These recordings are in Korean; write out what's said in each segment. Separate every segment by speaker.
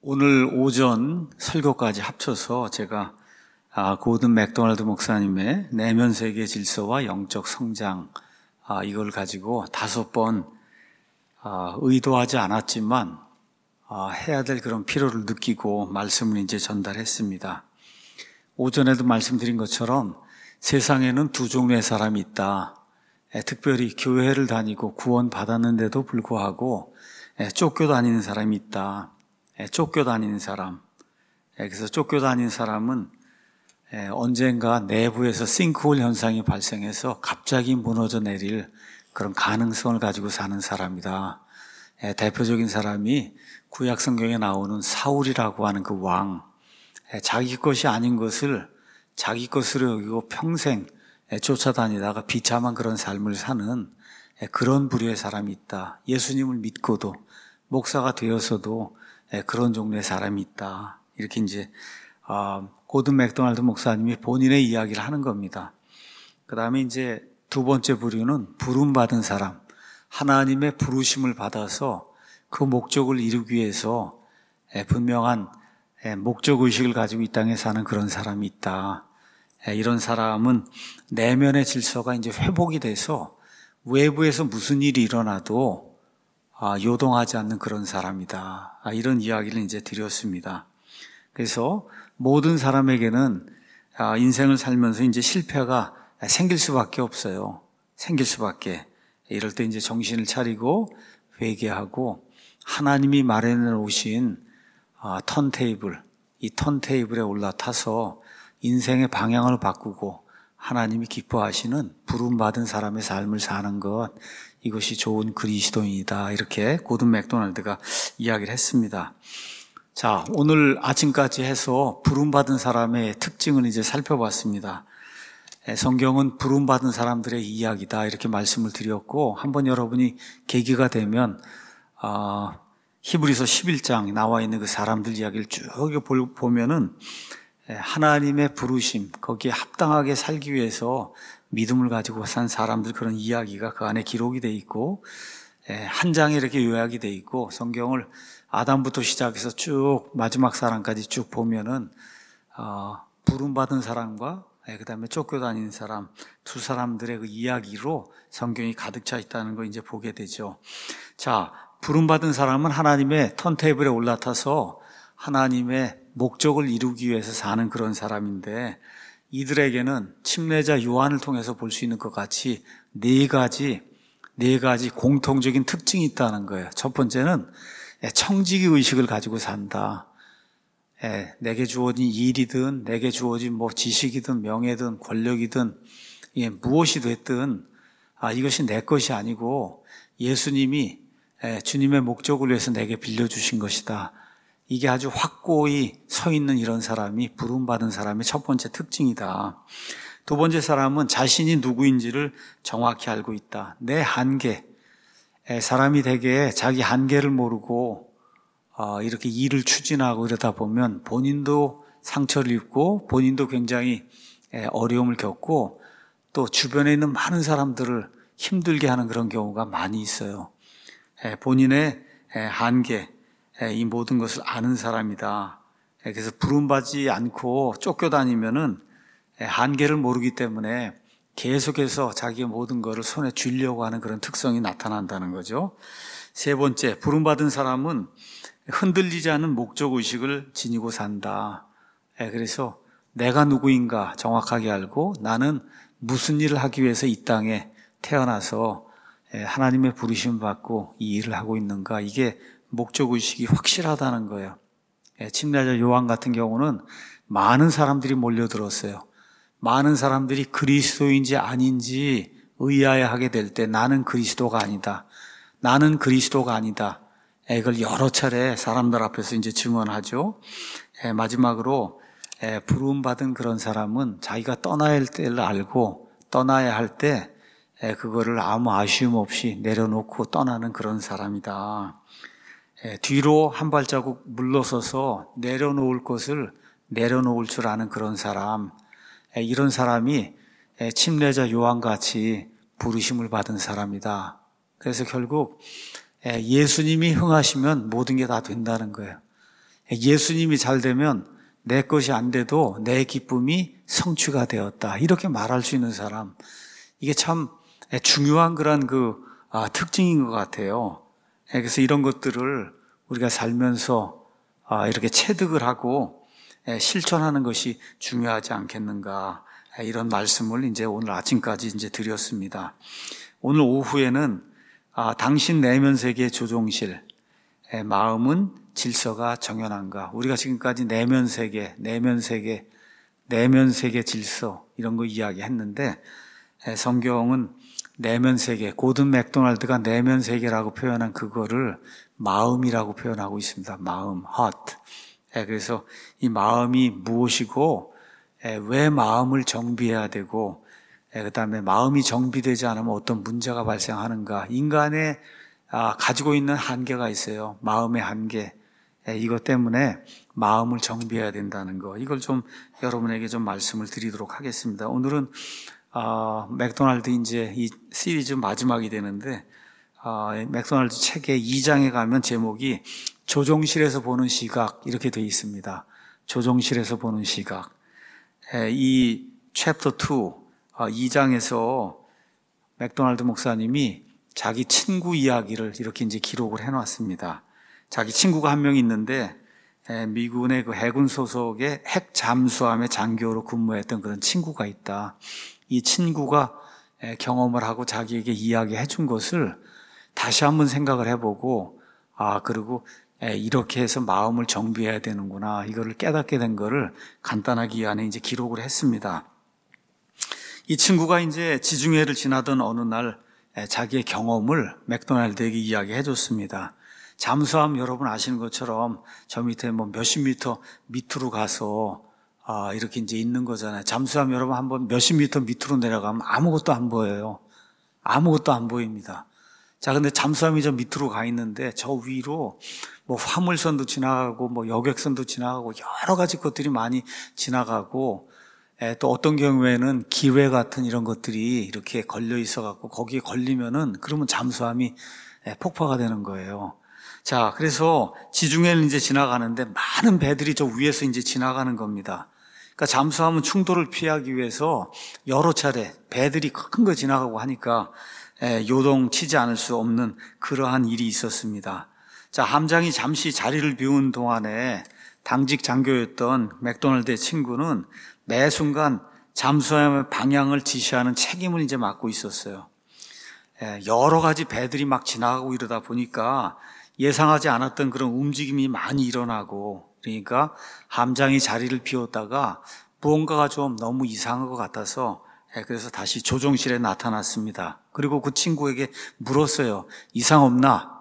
Speaker 1: 오늘 오전 설교까지 합쳐서 제가 고든 맥도날드 목사님의 내면 세계 질서와 영적 성장 이걸 가지고 5번 의도하지 않았지만 해야 될 그런 필요를 느끼고 말씀을 이제 전달했습니다. 오전에도 말씀드린 것처럼 세상에는 두 종류의 사람이 있다. 특별히 교회를 다니고 구원 받았는데도 불구하고 쫓겨다니는 사람이 있다. 쫓겨다니는 사람. 그래서 쫓겨다니는 사람은 언젠가 내부에서 싱크홀 현상이 발생해서 갑자기 무너져 내릴 그런 가능성을 가지고 사는 사람이다. 대표적인 사람이 구약 성경에 나오는 사울이라고 하는 그 왕. 자기 것이 아닌 것을 자기 것으로 여기고 평생 쫓아다니다가 비참한 그런 삶을 사는 그런 부류의 사람이 있다. 예수님을 믿고도 목사가 되어서도 그런 종류의 사람이 있다. 이렇게 이제 고든 맥도날드 목사님이 본인의 이야기를 하는 겁니다. 그 다음에 이제 두 번째 부류는 부름받은 사람, 하나님의 부르심을 받아서 그 목적을 이루기 위해서 분명한 목적의식을 가지고 이 땅에 사는 그런 사람이 있다. 이런 사람은 내면의 질서가 이제 회복이 돼서 외부에서 무슨 일이 일어나도 요동하지 않는 그런 사람이다. 이런 이야기를 이제 드렸습니다. 그래서 모든 사람에게는 인생을 살면서 이제 실패가 생길 수밖에 없어요. 생길 수밖에. 이럴 때 이제 정신을 차리고 회개하고 하나님이 마련해 놓으신 턴테이블, 이 턴테이블에 올라타서 인생의 방향을 바꾸고 하나님이 기뻐하시는 부름받은 사람의 삶을 사는 것, 이것이 좋은 그리스도인이다. 이렇게 고든 맥도날드가 이야기를 했습니다. 자, 오늘 아침까지 해서 부름받은 사람의 특징을 이제 살펴봤습니다. 성경은 부름받은 사람들의 이야기다. 이렇게 말씀을 드렸고, 한번 여러분이 계기가 되면 히브리서 11장 나와 있는 그 사람들 이야기를 쭉 보면은 하나님의 부르심, 거기에 합당하게 살기 위해서 믿음을 가지고 산 사람들 그런 이야기가 그 안에 기록이 돼 있고, 한 장에 이렇게 요약이 돼 있고, 성경을 아담부터 시작해서 쭉 마지막 사람까지 쭉 보면은 부름받은 사람과 그 다음에 쫓겨다니는 사람, 두 사람들의 그 이야기로 성경이 가득 차 있다는 거 이제 보게 되죠. 자, 부름받은 사람은 하나님의 턴테이블에 올라타서 하나님의 목적을 이루기 위해서 사는 그런 사람인데, 이들에게는 침례자 요한을 통해서 볼 수 있는 것 같이 네 가지 공통적인 특징이 있다는 거예요. 첫 번째는 청지기 의식을 가지고 산다. 내게 주어진 일이든 내게 주어진 뭐 지식이든 명예든 권력이든 무엇이 됐든 이것이 내 것이 아니고 예수님이 주님의 목적을 위해서 내게 빌려주신 것이다. 이게 아주 확고히 서 있는 이런 사람이 부름받은 사람의 첫 번째 특징이다. 두 번째 사람은 자신이 누구인지를 정확히 알고 있다. 내 한계. 사람이 되게 자기 한계를 모르고 이렇게 일을 추진하고 이러다 보면 본인도 상처를 입고 본인도 굉장히 어려움을 겪고 또 주변에 있는 많은 사람들을 힘들게 하는 그런 경우가 많이 있어요. 본인의 한계, 이 모든 것을 아는 사람이다. 그래서 부름받지 않고 쫓겨다니면은 한계를 모르기 때문에 계속해서 자기의 모든 것을 손에 쥐려고 하는 그런 특성이 나타난다는 거죠. 세 번째, 부름받은 사람은 흔들리지 않는 목적의식을 지니고 산다. 그래서 내가 누구인가 정확하게 알고 나는 무슨 일을 하기 위해서 이 땅에 태어나서 하나님의 부르심을 받고 이 일을 하고 있는가, 이게 목적의식이 확실하다는 거예요. 침례자 요한 같은 경우는 많은 사람들이 몰려들었어요. 많은 사람들이 그리스도인지 아닌지 의아해하게 될 때 나는 그리스도가 아니다. 나는 그리스도가 아니다. 이걸 여러 차례 사람들 앞에서 이제 증언하죠. 마지막으로 부름받은 그런 사람은 자기가 떠나야 할 때를 알고 떠나야 할 때 그거를 아무 아쉬움 없이 내려놓고 떠나는 그런 사람이다. 뒤로 한 발자국 물러서서 내려놓을 것을 내려놓을 줄 아는 그런 사람, 이런 사람이 침례자 요한같이 부르심을 받은 사람이다. 그래서 결국 예수님이 흥하시면 모든 게 다 된다는 거예요. 예수님이 잘 되면 내 것이 안 돼도 내 기쁨이 성취가 되었다. 이렇게 말할 수 있는 사람. 이게 참 중요한 그런 특징인 것 같아요. 그래서 이런 것들을 우리가 살면서 이렇게 체득을 하고 실천하는 것이 중요하지 않겠는가. 이런 말씀을 이제 오늘 아침까지 이제 드렸습니다. 오늘 오후에는 당신 내면 세계 조종실, 마음은 질서가 정연한가. 우리가 지금까지 내면 세계 질서 이런 거 이야기했는데 성경은 내면 세계, 고든 맥도날드가 내면 세계라고 표현한 그거를 마음이라고 표현하고 있습니다. 마음, heart. 그래서 이 마음이 무엇이고 왜 마음을 정비해야 되고 그 다음에 마음이 정비되지 않으면 어떤 문제가 발생하는가. 인간의 가지고 있는 한계가 있어요. 마음의 한계. 이것 때문에 마음을 정비해야 된다는 거. 이걸 좀 여러분에게 좀 말씀을 드리도록 하겠습니다. 오늘은 맥도날드 이제 이 시리즈 마지막이 되는데 맥도날드 책의 2장에 가면 제목이 조종실에서 보는 시각 이렇게 되어 있습니다. 조종실에서 보는 시각. 이 챕터 2, 2장에서 맥도날드 목사님이 자기 친구 이야기를 이렇게 이제 기록을 해놨습니다. 자기 친구가 한 명 있는데 미군의 그 해군 소속의 핵 잠수함의 장교로 근무했던 그런 친구가 있다. 이 친구가 경험을 하고 자기에게 이야기해 준 것을 다시 한번 생각을 해보고 그리고 이렇게 해서 마음을 정비해야 되는구나. 이거를 깨닫게 된 거를 간단하게 이 안에 이제 기록을 했습니다. 이 친구가 이제 지중해를 지나던 어느 날 자기의 경험을 맥도날드에게 이야기해 줬습니다. 잠수함 여러분 아시는 것처럼 저 밑에 뭐 몇십 미터 밑으로 가서 이렇게 이제 있는 거잖아요. 잠수함 여러분 한번 몇십 미터 밑으로 내려가면 아무것도 안 보여요. 아무것도 안 보입니다. 자, 근데 잠수함이 저 밑으로 가 있는데 저 위로 뭐 화물선도 지나가고 뭐 여객선도 지나가고 여러 가지 것들이 많이 지나가고 또 어떤 경우에는 기뢰 같은 이런 것들이 이렇게 걸려 있어 갖고 거기에 걸리면은 그러면 잠수함이 폭파가 되는 거예요. 자, 그래서 지중해를 이제 지나가는데 많은 배들이 저 위에서 이제 지나가는 겁니다. 그러니까 잠수함은 충돌을 피하기 위해서 여러 차례 배들이 큰 거 지나가고 하니까 요동치지 않을 수 없는 그러한 일이 있었습니다. 자, 함장이 잠시 자리를 비운 동안에 당직 장교였던 맥도날드의 친구는 매 순간 잠수함의 방향을 지시하는 책임을 이제 맡고 있었어요. 여러 가지 배들이 막 지나가고 이러다 보니까 예상하지 않았던 그런 움직임이 많이 일어나고 그러니까 함장이 자리를 비웠다가 무언가가 좀 너무 이상한 것 같아서 그래서 다시 조종실에 나타났습니다. 그리고 그 친구에게 물었어요. 이상 없나?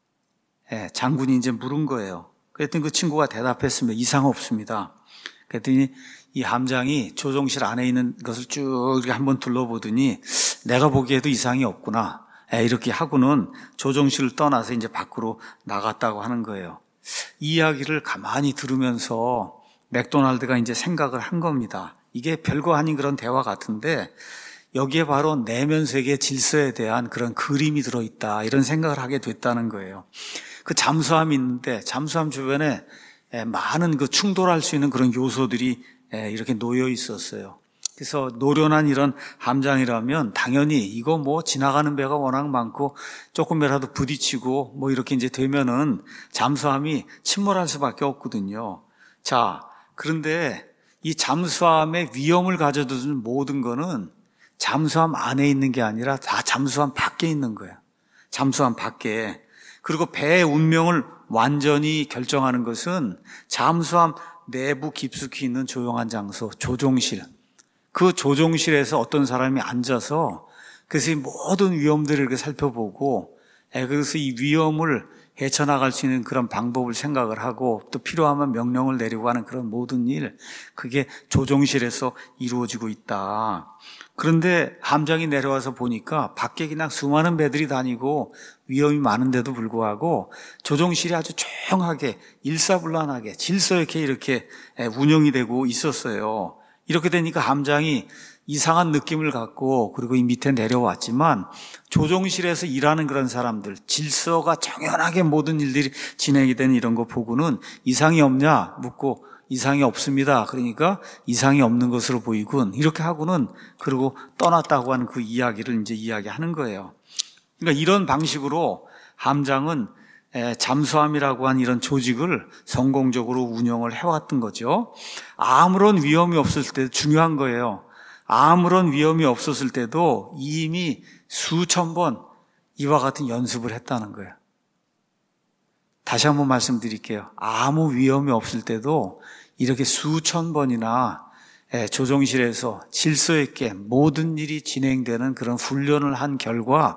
Speaker 1: 장군이 이제 물은 거예요. 그랬더니 그 친구가 대답했습니다. 이상 없습니다. 그랬더니 이 함장이 조종실 안에 있는 것을 쭉 이렇게 한번 둘러보더니 내가 보기에도 이상이 없구나. 이렇게 하고는 조종실을 떠나서 이제 밖으로 나갔다고 하는 거예요. 이 이야기를 가만히 들으면서 맥도날드가 이제 생각을 한 겁니다. 이게 별거 아닌 그런 대화 같은데 여기에 바로 내면 세계 질서에 대한 그런 그림이 들어있다. 이런 생각을 하게 됐다는 거예요. 그 잠수함이 있는데 잠수함 주변에 많은 그 충돌할 수 있는 그런 요소들이 이렇게 놓여 있었어요. 그래서 노련한 이런 함장이라면 당연히 이거 뭐 지나가는 배가 워낙 많고 조금이라도 부딪히고 뭐 이렇게 이제 되면은 잠수함이 침몰할 수밖에 없거든요. 자, 그런데 이 잠수함의 위험을 가져두는 모든 거는 잠수함 안에 있는 게 아니라 다 잠수함 밖에 있는 거예요. 잠수함 밖에. 그리고 배의 운명을 완전히 결정하는 것은 잠수함 내부 깊숙이 있는 조용한 장소, 조종실. 그 조종실에서 어떤 사람이 앉아서 그래서 이 모든 위험들을 이렇게 살펴보고 그래서 이 위험을 헤쳐나갈 수 있는 그런 방법을 생각을 하고 또 필요하면 명령을 내리고 하는 그런 모든 일, 그게 조종실에서 이루어지고 있다. 그런데 함장이 내려와서 보니까 밖에 그냥 수많은 배들이 다니고 위험이 많은데도 불구하고 조종실이 아주 조용하게 일사불란하게 질서 있게 이렇게 운영이 되고 있었어요. 이렇게 되니까 함장이 이상한 느낌을 갖고 그리고 이 밑에 내려왔지만 조종실에서 일하는 그런 사람들, 질서가 정연하게 모든 일들이 진행이 되는 이런 거 보고는 이상이 없냐 묻고 이상이 없습니다. 그러니까 이상이 없는 것으로 보이군. 이렇게 하고는 그리고 떠났다고 하는 그 이야기를 이제 이야기하는 거예요. 그러니까 이런 방식으로 함장은 잠수함이라고 하는 이런 조직을 성공적으로 운영을 해왔던 거죠. 아무런 위험이 없을 때 중요한 거예요. 아무런 위험이 없었을 때도 이미 수천 번 이와 같은 연습을 했다는 거예요. 다시 한번 말씀드릴게요. 아무 위험이 없을 때도 이렇게 수천 번이나 조종실에서 질서 있게 모든 일이 진행되는 그런 훈련을 한 결과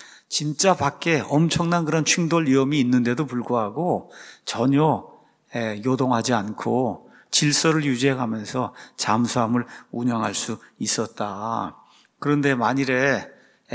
Speaker 1: 진짜 밖에 엄청난 그런 충돌 위험이 있는데도 불구하고 전혀 요동하지 않고 질서를 유지해가면서 잠수함을 운영할 수 있었다. 그런데 만일에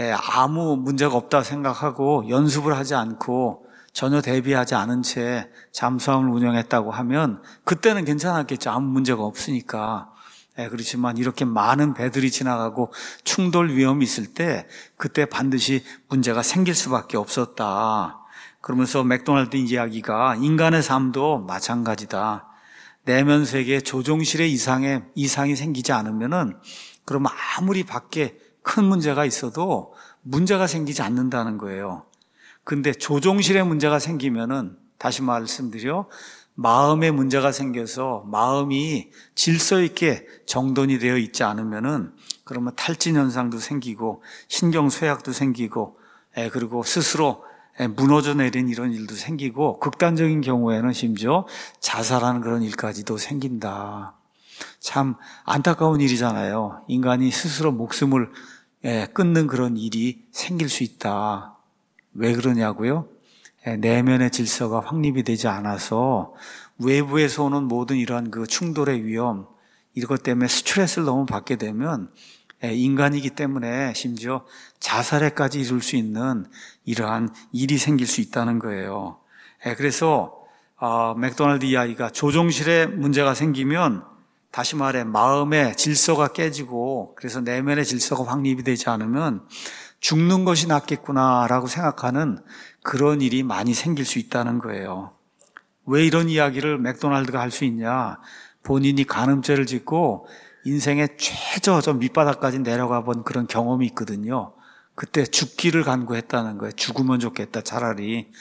Speaker 1: 아무 문제가 없다 생각하고 연습을 하지 않고 전혀 대비하지 않은 채 잠수함을 운영했다고 하면 그때는 괜찮았겠죠. 아무 문제가 없으니까. 그렇지만 이렇게 많은 배들이 지나가고 충돌 위험이 있을 때 그때 반드시 문제가 생길 수밖에 없었다. 그러면서 맥도날드 이야기가 인간의 삶도 마찬가지다. 내면 세계 조종실에 이상이 생기지 않으면은 그러면 아무리 밖에 큰 문제가 있어도 문제가 생기지 않는다는 거예요. 근데 조종실에 문제가 생기면은 다시 말씀드려 마음에 문제가 생겨서 마음이 질서 있게 정돈이 되어 있지 않으면은 그러면 탈진 현상도 생기고 신경 쇠약도 생기고 그리고 스스로 무너져 내린 이런 일도 생기고 극단적인 경우에는 심지어 자살하는 그런 일까지도 생긴다. 참 안타까운 일이잖아요. 인간이 스스로 목숨을 끊는 그런 일이 생길 수 있다. 왜 그러냐고요? 내면의 질서가 확립이 되지 않아서 외부에서 오는 모든 이러한 그 충돌의 위험, 이것 때문에 스트레스를 너무 받게 되면 인간이기 때문에 심지어 자살에까지 이룰 수 있는 이러한 일이 생길 수 있다는 거예요. 그래서 맥도날드 이야기가 조종실에 문제가 생기면 다시 말해 마음의 질서가 깨지고 그래서 내면의 질서가 확립이 되지 않으면 죽는 것이 낫겠구나라고 생각하는 그런 일이 많이 생길 수 있다는 거예요. 왜 이런 이야기를 맥도날드가 할 수 있냐? 본인이 간음죄를 짓고 인생의 최저 저 밑바닥까지 내려가 본 그런 경험이 있거든요. 그때 죽기를 간구했다는 거예요. 죽으면 좋겠다, 차라리.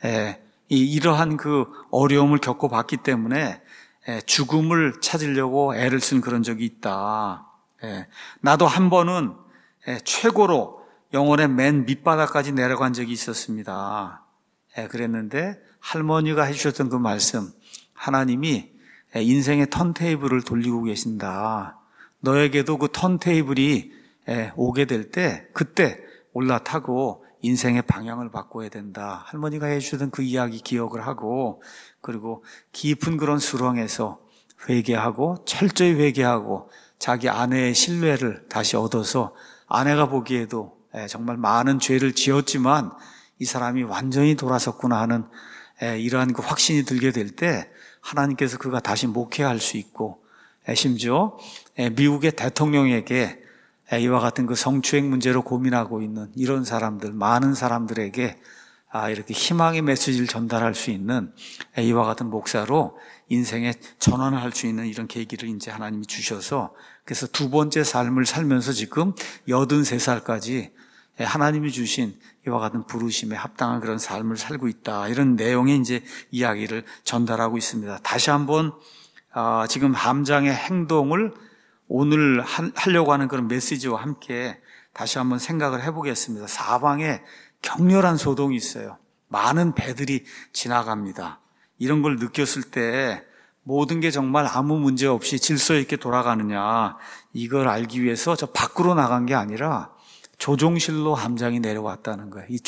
Speaker 1: 이러한 그 어려움을 겪어봤기 때문에 죽음을 찾으려고 애를 쓴 그런 적이 있다. 나도 한 번은 최고로 영혼의 맨 밑바닥까지 내려간 적이 있었습니다. 그랬는데 할머니가 해주셨던 그 말씀, 하나님이 인생의 턴테이블을 돌리고 계신다. 너에게도 그 턴테이블이 오게 될 때 그때 올라타고 인생의 방향을 바꿔야 된다. 할머니가 해주던 그 이야기 기억을 하고 그리고 깊은 그런 수렁에서 회개하고 철저히 회개하고 자기 아내의 신뢰를 다시 얻어서 아내가 보기에도 정말 많은 죄를 지었지만 이 사람이 완전히 돌아섰구나 하는 이러한 그 확신이 들게 될 때 하나님께서 그가 다시 목회할 수 있고 심지어 미국의 대통령에게 이와 같은 그 성추행 문제로 고민하고 있는 이런 사람들, 많은 사람들에게 이렇게 희망의 메시지를 전달할 수 있는 이와 같은 목사로 인생의 전환을 할 수 있는 이런 계기를 이제 하나님이 주셔서 그래서 두 번째 삶을 살면서 지금 83살까지 하나님이 주신 이와 같은 부르심에 합당한 그런 삶을 살고 있다. 이런 내용의 이제 이야기를 전달하고 있습니다. 다시 한번 지금 함장의 행동을 오늘 하려고 하는 그런 메시지와 함께 다시 한번 생각을 해보겠습니다. 사방에 격렬한 소동이 있어요. 많은 배들이 지나갑니다. 이런 걸 느꼈을 때 모든 게 정말 아무 문제 없이 질서 있게 돌아가느냐 이걸 알기 위해서 저 밖으로 나간 게 아니라 조종실로 함장이 내려왔다는 거예요. 이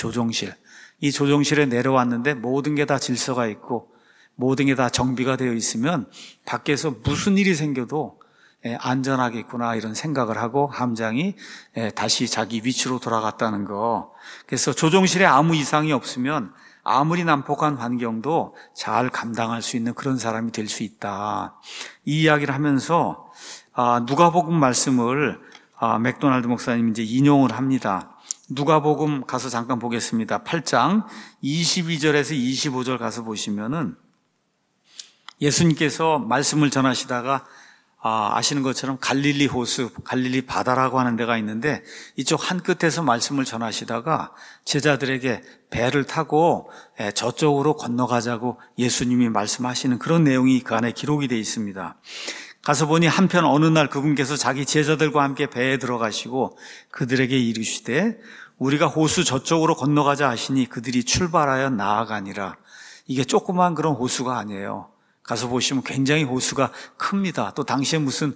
Speaker 1: 조종실에 내려왔는데 모든 게 다 질서가 있고 모든 게 다 정비가 되어 있으면 밖에서 무슨 일이 생겨도 안전하겠구나 이런 생각을 하고 함장이 다시 자기 위치로 돌아갔다는 거. 그래서 조종실에 아무 이상이 없으면 아무리 난폭한 환경도 잘 감당할 수 있는 그런 사람이 될 수 있다. 이 이야기를 하면서 누가복음 말씀을 맥도날드 목사님이 이제 인용을 합니다. 누가복음 가서 잠깐 보겠습니다. 8장 22절에서 25절 가서 보시면은 예수님께서 말씀을 전하시다가 아시는 것처럼 갈릴리 호수, 갈릴리 바다라고 하는 데가 있는데 이쪽 한 끝에서 말씀을 전하시다가 제자들에게 배를 타고 저쪽으로 건너가자고 예수님이 말씀하시는 그런 내용이 그 안에 기록이 되어 있습니다. 가서 보니 한편 어느 날 그분께서 자기 제자들과 함께 배에 들어가시고 그들에게 이르시되 우리가 호수 저쪽으로 건너가자 하시니 그들이 출발하여 나아가니라. 이게 조그만 그런 호수가 아니에요. 가서 보시면 굉장히 호수가 큽니다. 또 당시에 무슨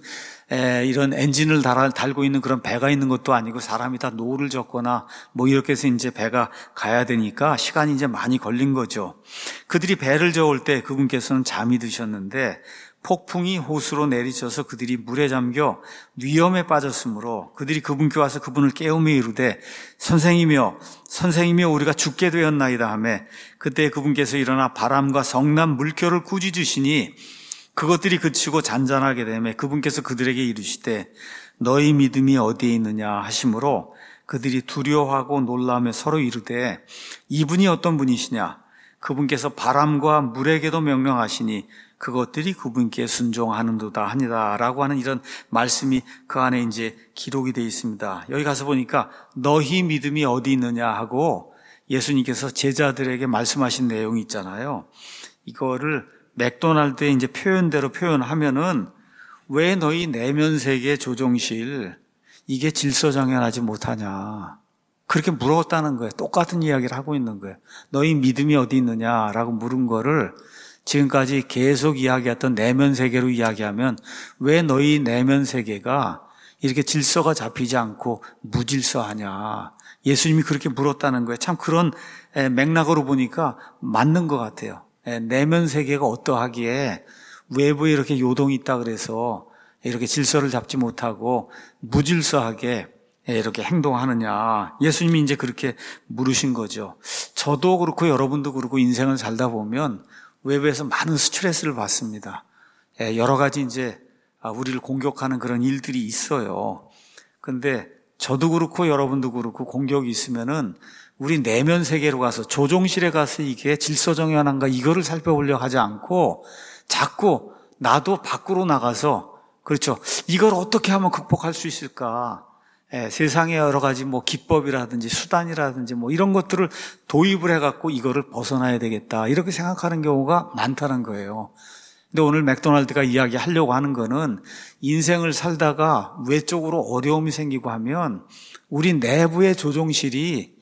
Speaker 1: 이런 엔진을 달고 있는 그런 배가 있는 것도 아니고 사람이 다 노를 젓거나 뭐 이렇게 해서 이제 배가 가야 되니까 시간이 이제 많이 걸린 거죠. 그들이 배를 저을 때 그분께서는 잠이 드셨는데 폭풍이 호수로 내리쳐서 그들이 물에 잠겨 위험에 빠졌으므로 그들이 그분께 와서 그분을 깨우며 이르되 선생이며 우리가 죽게 되었나이다 하매 그때 그분께서 일어나 바람과 성난 물결을 꾸짖으시니 그것들이 그치고 잔잔하게 되매 그분께서 그들에게 이르시되 너희 믿음이 어디에 있느냐 하심으로 그들이 두려워하고 놀라며 서로 이르되 이분이 어떤 분이시냐 그분께서 바람과 물에게도 명령하시니 그것들이 그분께 순종하는도다 하니다라고 하는 이런 말씀이 그 안에 이제 기록이 되어 있습니다. 여기 가서 보니까 너희 믿음이 어디 있느냐 하고 예수님께서 제자들에게 말씀하신 내용이 있잖아요. 이거를 맥도날드의 이제 표현대로 표현하면은 왜 너희 내면 세계 조종실 이게 질서정연하지 못하냐 그렇게 물었다는 거예요. 똑같은 이야기를 하고 있는 거예요. 너희 믿음이 어디 있느냐라고 물은 거를 지금까지 계속 이야기했던 내면 세계로 이야기하면 왜 너희 내면 세계가 이렇게 질서가 잡히지 않고 무질서하냐. 예수님이 그렇게 물었다는 거예요. 참 그런 맥락으로 보니까 맞는 것 같아요. 내면 세계가 어떠하기에 외부에 이렇게 요동이 있다 그래서 이렇게 질서를 잡지 못하고 무질서하게 이렇게 행동하느냐. 예수님이 이제 그렇게 물으신 거죠. 저도 그렇고 여러분도 그렇고 인생을 살다 보면 외부에서 많은 스트레스를 받습니다. 여러 가지 이제 우리를 공격하는 그런 일들이 있어요. 근데 저도 그렇고 여러분도 그렇고 공격이 있으면은 우리 내면 세계로 가서 조종실에 가서 이게 질서정연한가 이거를 살펴보려고 하지 않고 자꾸 나도 밖으로 나가서 그렇죠. 이걸 어떻게 하면 극복할 수 있을까? 세상의 여러 가지 뭐 기법이라든지 수단이라든지 뭐 이런 것들을 도입을 해갖고 이거를 벗어나야 되겠다 이렇게 생각하는 경우가 많다는 거예요. 근데 오늘 맥도날드가 이야기하려고 하는 거는 인생을 살다가 외적으로 어려움이 생기고 하면 우리 내부의 조종실이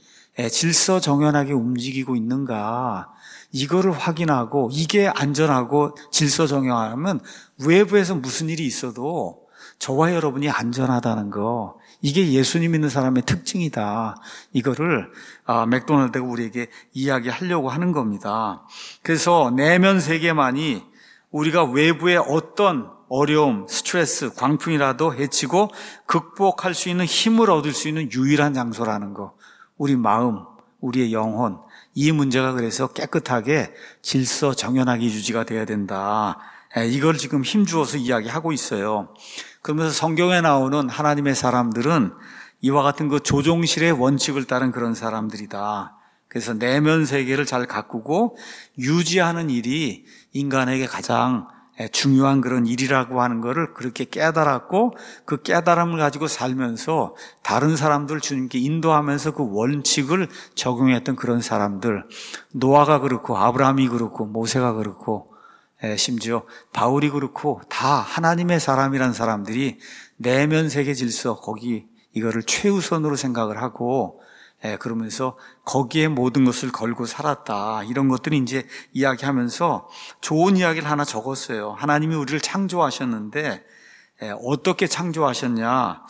Speaker 1: 질서정연하게 움직이고 있는가 이거를 확인하고 이게 안전하고 질서정연하면 외부에서 무슨 일이 있어도 저와 여러분이 안전하다는 거 이게 예수님 믿는 사람의 특징이다. 이거를 맥도날드가 우리에게 이야기하려고 하는 겁니다. 그래서 내면 세계만이 우리가 외부의 어떤 어려움, 스트레스, 광풍이라도 헤치고 극복할 수 있는 힘을 얻을 수 있는 유일한 장소라는 거. 우리 마음, 우리의 영혼, 이 문제가 그래서 깨끗하게 질서 정연하게 유지가 돼야 된다. 이걸 지금 힘주어서 이야기하고 있어요. 그러면서 성경에 나오는 하나님의 사람들은 이와 같은 그 조종실의 원칙을 따른 그런 사람들이다. 그래서 내면 세계를 잘 가꾸고 유지하는 일이 인간에게 가장 중요한 그런 일이라고 하는 것을 그렇게 깨달았고 그 깨달음을 가지고 살면서 다른 사람들 주님께 인도하면서 그 원칙을 적용했던 그런 사람들. 노아가 그렇고 아브라함이 그렇고 모세가 그렇고 심지어 바울이 그렇고 다 하나님의 사람이란 사람들이 내면 세계 질서 거기 이거를 최우선으로 생각을 하고 그러면서 거기에 모든 것을 걸고 살았다. 이런 것들이 이제 이야기하면서 좋은 이야기를 하나 적었어요. 하나님이 우리를 창조하셨는데 어떻게 창조하셨냐.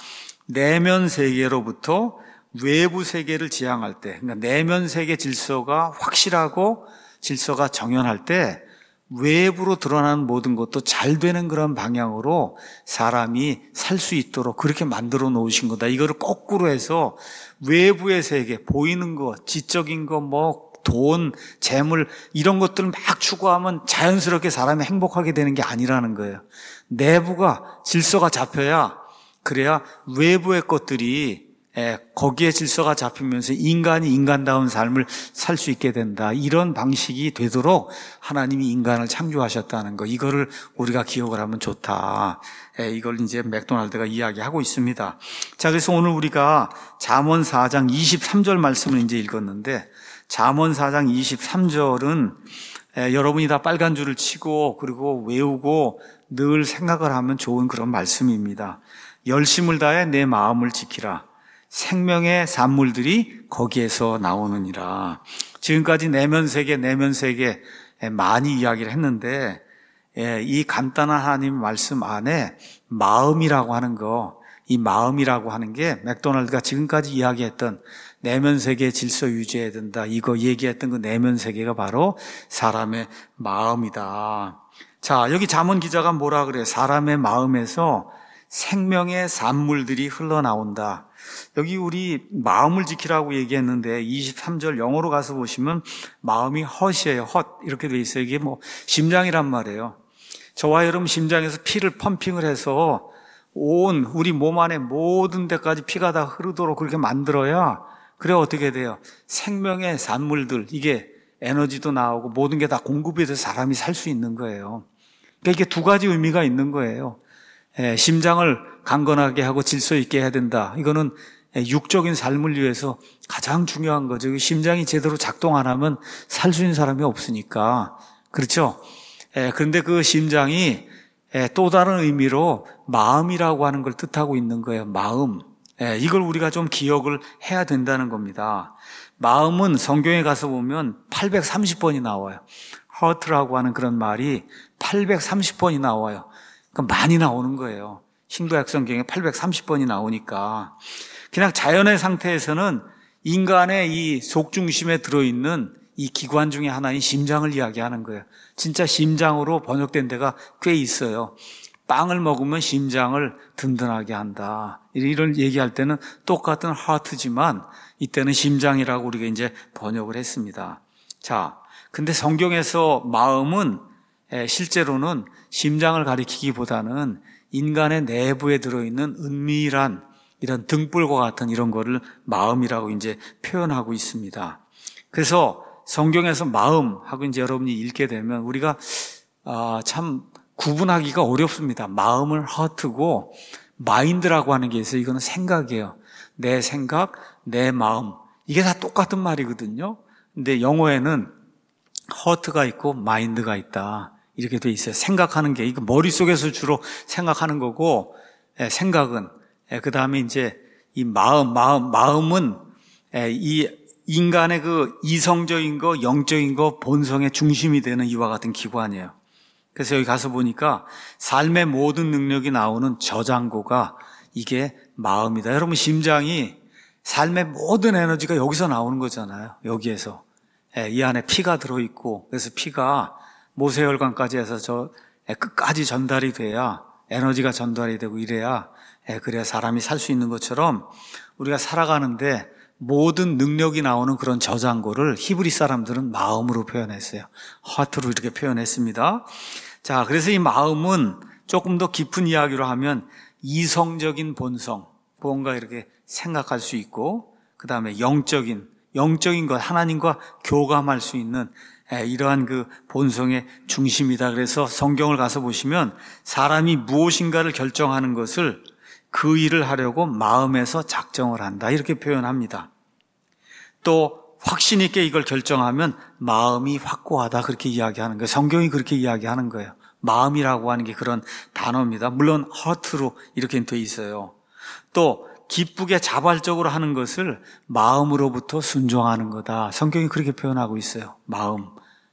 Speaker 1: 내면 세계로부터 외부 세계를 지향할 때 그러니까 내면 세계 질서가 확실하고 질서가 정연할 때 외부로 드러나는 모든 것도 잘 되는 그런 방향으로 사람이 살 수 있도록 그렇게 만들어 놓으신 거다. 이거를 거꾸로 해서 외부의 세계, 보이는 것, 지적인 것, 뭐 돈, 재물 이런 것들을 막 추구하면 자연스럽게 사람이 행복하게 되는 게 아니라는 거예요. 내부가 질서가 잡혀야 그래야 외부의 것들이 거기에 질서가 잡히면서 인간이 인간다운 삶을 살 수 있게 된다. 이런 방식이 되도록 하나님이 인간을 창조하셨다는 거. 이거를 우리가 기억을 하면 좋다. 이걸 이제 맥도날드가 이야기하고 있습니다. 자, 그래서 오늘 우리가 잠언 4장 23절 말씀을 이제 읽었는데, 잠언 4장 23절은 여러분이 다 빨간 줄을 치고 그리고 외우고 늘 생각을 하면 좋은 그런 말씀입니다. 열심을 다해 내 마음을 지키라. 생명의 산물들이 거기에서 나오느니라. 지금까지 내면세계 많이 이야기를 했는데, 이 간단한 하나님 말씀 안에 마음이라고 하는 거, 이 마음이라고 하는 게 맥도날드가 지금까지 이야기했던 내면세계 질서 유지해야 된다, 이거 얘기했던 그 내면세계가 바로 사람의 마음이다. 자, 여기 잠언 기자가 뭐라 그래요? 사람의 마음에서 생명의 산물들이 흘러나온다. 여기 우리 마음을 지키라고 얘기했는데 23절 영어로 가서 보시면 마음이 헛이에요. 헛 이렇게 돼 있어요. 이게 뭐 심장이란 말이에요. 저와 여러분 심장에서 피를 펌핑을 해서 온 우리 몸 안에 모든 데까지 피가 다 흐르도록 그렇게 만들어야, 그래 어떻게 돼요? 생명의 산물들, 이게 에너지도 나오고 모든 게 다 공급이 돼서 사람이 살 수 있는 거예요. 그러니까 이게 두 가지 의미가 있는 거예요. 심장을 강건하게 하고 질서 있게 해야 된다. 이거는 육적인 삶을 위해서 가장 중요한 거죠. 심장이 제대로 작동 안 하면 살 수 있는 사람이 없으니까. 그렇죠? 그런데 그 심장이 또 다른 의미로 마음이라고 하는 걸 뜻하고 있는 거예요. 마음. 이걸 우리가 좀 기억을 해야 된다는 겁니다. 마음은 성경에 가서 보면 830번이 나와요. heart라고 하는 그런 말이 830번이 나와요. 그러니까 많이 나오는 거예요. 신구약 성경에 830번이 나오니까. 그냥 자연의 상태에서는 인간의 이 속중심에 들어있는 이 기관 중에 하나인 심장을 이야기하는 거예요. 진짜 심장으로 번역된 데가 꽤 있어요. 빵을 먹으면 심장을 든든하게 한다. 이런 얘기할 때는 똑같은 하트지만 이때는 심장이라고 우리가 이제 번역을 했습니다. 자, 근데 성경에서 마음은 실제로는 심장을 가리키기보다는 인간의 내부에 들어있는 은밀한 이런 등불과 같은 이런 거를 마음이라고 이제 표현하고 있습니다. 그래서 성경에서 마음하고 이제 여러분이 읽게 되면 우리가 참 구분하기가 어렵습니다. 마음을 하트고 마인드라고 하는 게 있어요. 이거는 생각이에요. 내 생각, 내 마음. 이게 다 똑같은 말이거든요. 근데 영어에는 허트가 있고 마인드가 있다. 이렇게 돼 있어요. 생각하는 게, 이거 머릿속에서 주로 생각하는 거고, 생각은, 그 다음에 이제 이 마음은 이 인간의 그 이성적인 거, 영적인 거, 본성의 중심이 되는 이와 같은 기관이에요. 그래서 여기 가서 보니까 삶의 모든 능력이 나오는 저장고가 이게 마음이다. 여러분 심장이 삶의 모든 에너지가 여기서 나오는 거잖아요. 여기에서. 이 안에 피가 들어있고, 그래서 피가 모세혈관까지 해서 저 끝까지 전달이 돼야 에너지가 전달이 되고 이래야 그래야 사람이 살 수 있는 것처럼 우리가 살아가는데 모든 능력이 나오는 그런 저장고를 히브리 사람들은 마음으로 표현했어요. 하트로 이렇게 표현했습니다. 자, 그래서 이 마음은 조금 더 깊은 이야기로 하면 이성적인 본성, 뭔가 이렇게 생각할 수 있고, 그 다음에 영적인 것, 하나님과 교감할 수 있는 이러한 그 본성의 중심이다. 그래서 성경을 가서 보시면 사람이 무엇인가를 결정하는 것을 그 일을 하려고 마음에서 작정을 한다. 이렇게 표현합니다. 또 확신 있게 이걸 결정하면 마음이 확고하다. 그렇게 이야기하는 거예요. 성경이 그렇게 이야기하는 거예요. 마음이라고 하는 게 그런 단어입니다. 물론 heart로 이렇게 돼 있어요. 또 기쁘게 자발적으로 하는 것을 마음으로부터 순종하는 거다. 성경이 그렇게 표현하고 있어요. 마음.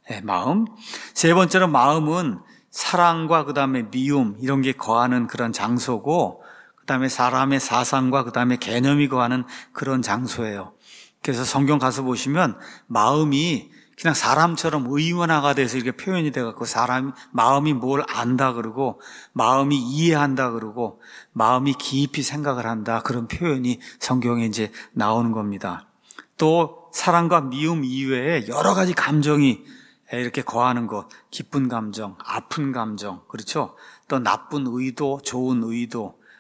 Speaker 1: 세 번째로 마음은 사랑과 그 다음에 미움 이런 게 거하는 그런 장소고, 그 다음에 사람의 사상과 그 다음에 개념이 거하는 그런 장소예요. 그래서 성경 가서 보시면 마음이 그냥 사람처럼 의원화가 돼서 이렇게 표현이 돼갖고 마음이 뭘 안다 그러고 마음이 이해한다 그러고 마음이 깊이 생각을 한다, 그런 표현이 성경에 이제 나오는 겁니다. 또 사랑과 미움 이외에 여러 가지 감정이 이렇게 거하는 것, 기쁜 감정, 아픈 감정, 그렇죠? 또 나쁜 의도, 좋은 의도,